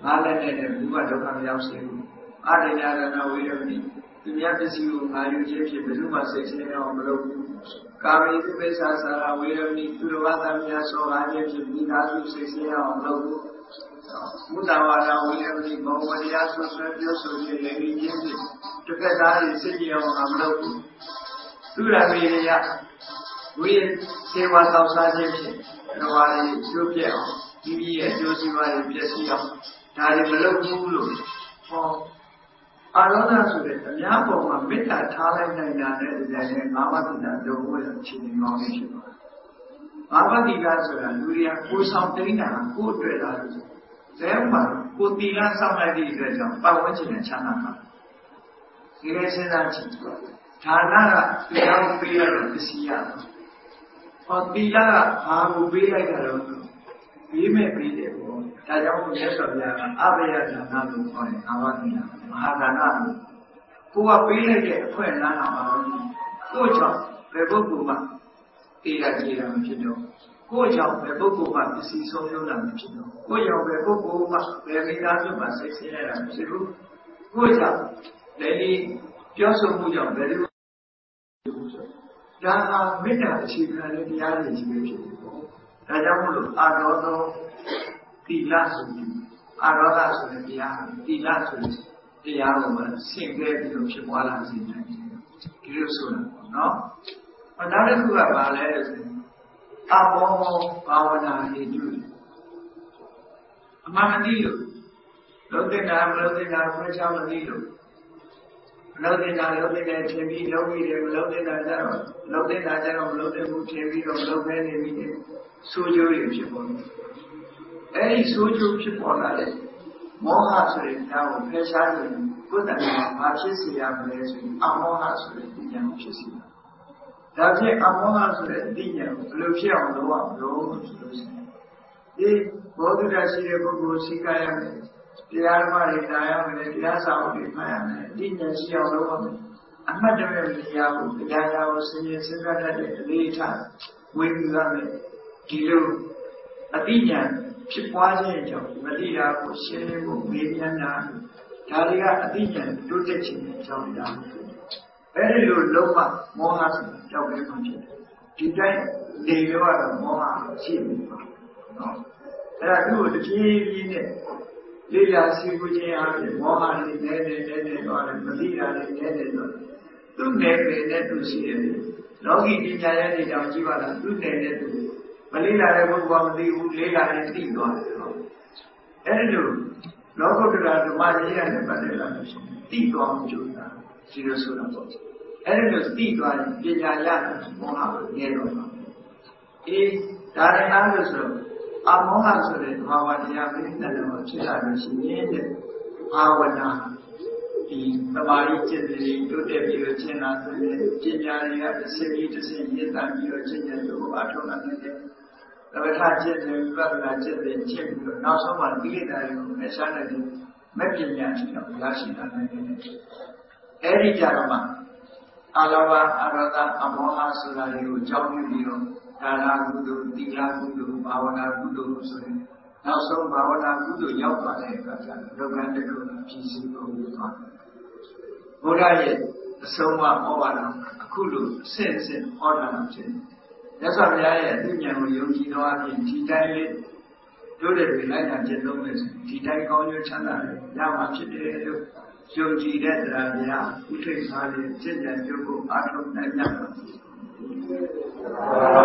Malene, Buba Yamsi, Adina, William, the Yapisu, Mayu, Bezuma, 16 on Blue, Kari, the Besasa, William, Turuata, Yaso, Ayam, Minasu, 16 on Blue, Mutawada, William, Momayasu, Sergio, Lady Jimmy, to get out in City on Blue. Turamelia, we say 1,000 Rawali, Ethiopia, India, Josiah, Jessia, Tadi for Arona, the Yapo, Mita, Thailand, and Mamatina, the woman, Chini, Malaysia. Mamatika, Luria, who something, who dread Therefore, who be not somebody, but watching a channel. He said, Tana, the young player this year. For Tila, I will be like a local. We may be there. I don't guess of them. Abaya, another point. Avania, Mahadana. Who are being a friend, Nana. Go job, Rebukuma. Tila Jira, Go job, Rebukuma, the sea so young. Go job, Rebukuma, Remidama, 6 years. Go job, Lady Joseph Mujan, very Dana Mina, she can let the other education. Tadamu, Arono, the last of you. Aronas of the Yan, the last of the Yaman, sing there to Chihuahua in Jerusalem. No? Another who have letters. Abo, Pavana, he do. Mamadilu. Loading our French. Loading TV, loading Suju, any Suju people, Mohas, now, Pesharin, good and Pachisia, Amohas, Young Chissy. That's it, Amohas, Lucia on the one, road solution. They both of us here go Sikayam. The Armari, Diamond, the Asa, the man, didn't see our woman. I'm not the Yahu, the Daya was singing Secretary later, when Gilu, Adina, Chipwaja, Madia, Shemu, Mediana, Talia, Adina, Dutechi, John Down. Very low, Loma, Mohas, Jaway, Today, they were Moha, Chim. There are two, the key in it. Lila Sibuji, Mohan, Madina, two name to see. Logi Dijayani, Jivala, two name. Malila, Wamdi, Lila, and Tigon. Anyway, Logo to Maria and Manila, Tigon, Juna, Sirosuna. Anyway, Tigon, Dijayana, Mohan, Nero. If that another. Amohas, Havania, Havana, the Mari, to debut China, Ginia, the city to sing it, and your Ginia to Atona. The Vatajan, Vatajan, Chim, now someone be there, Messanity, Mepian, Lashina. Eri Jarama, Alava, Arada, Amohas, Jomu, Dana Gudu, Dila Gudu, Bhavana Gudu, now so Bhavana Gudu, Yapa, Logandaku, PC, Buddha, Soma, Ovana, Kulu, Sense, and Order. That's why I didn't know Yogi Noah in Tita, do the like a gentleman, Tita Conyo Chana, Yama Chide, Yogi, that, Utre Sali, Jen, Yoko, Atom, and Yama.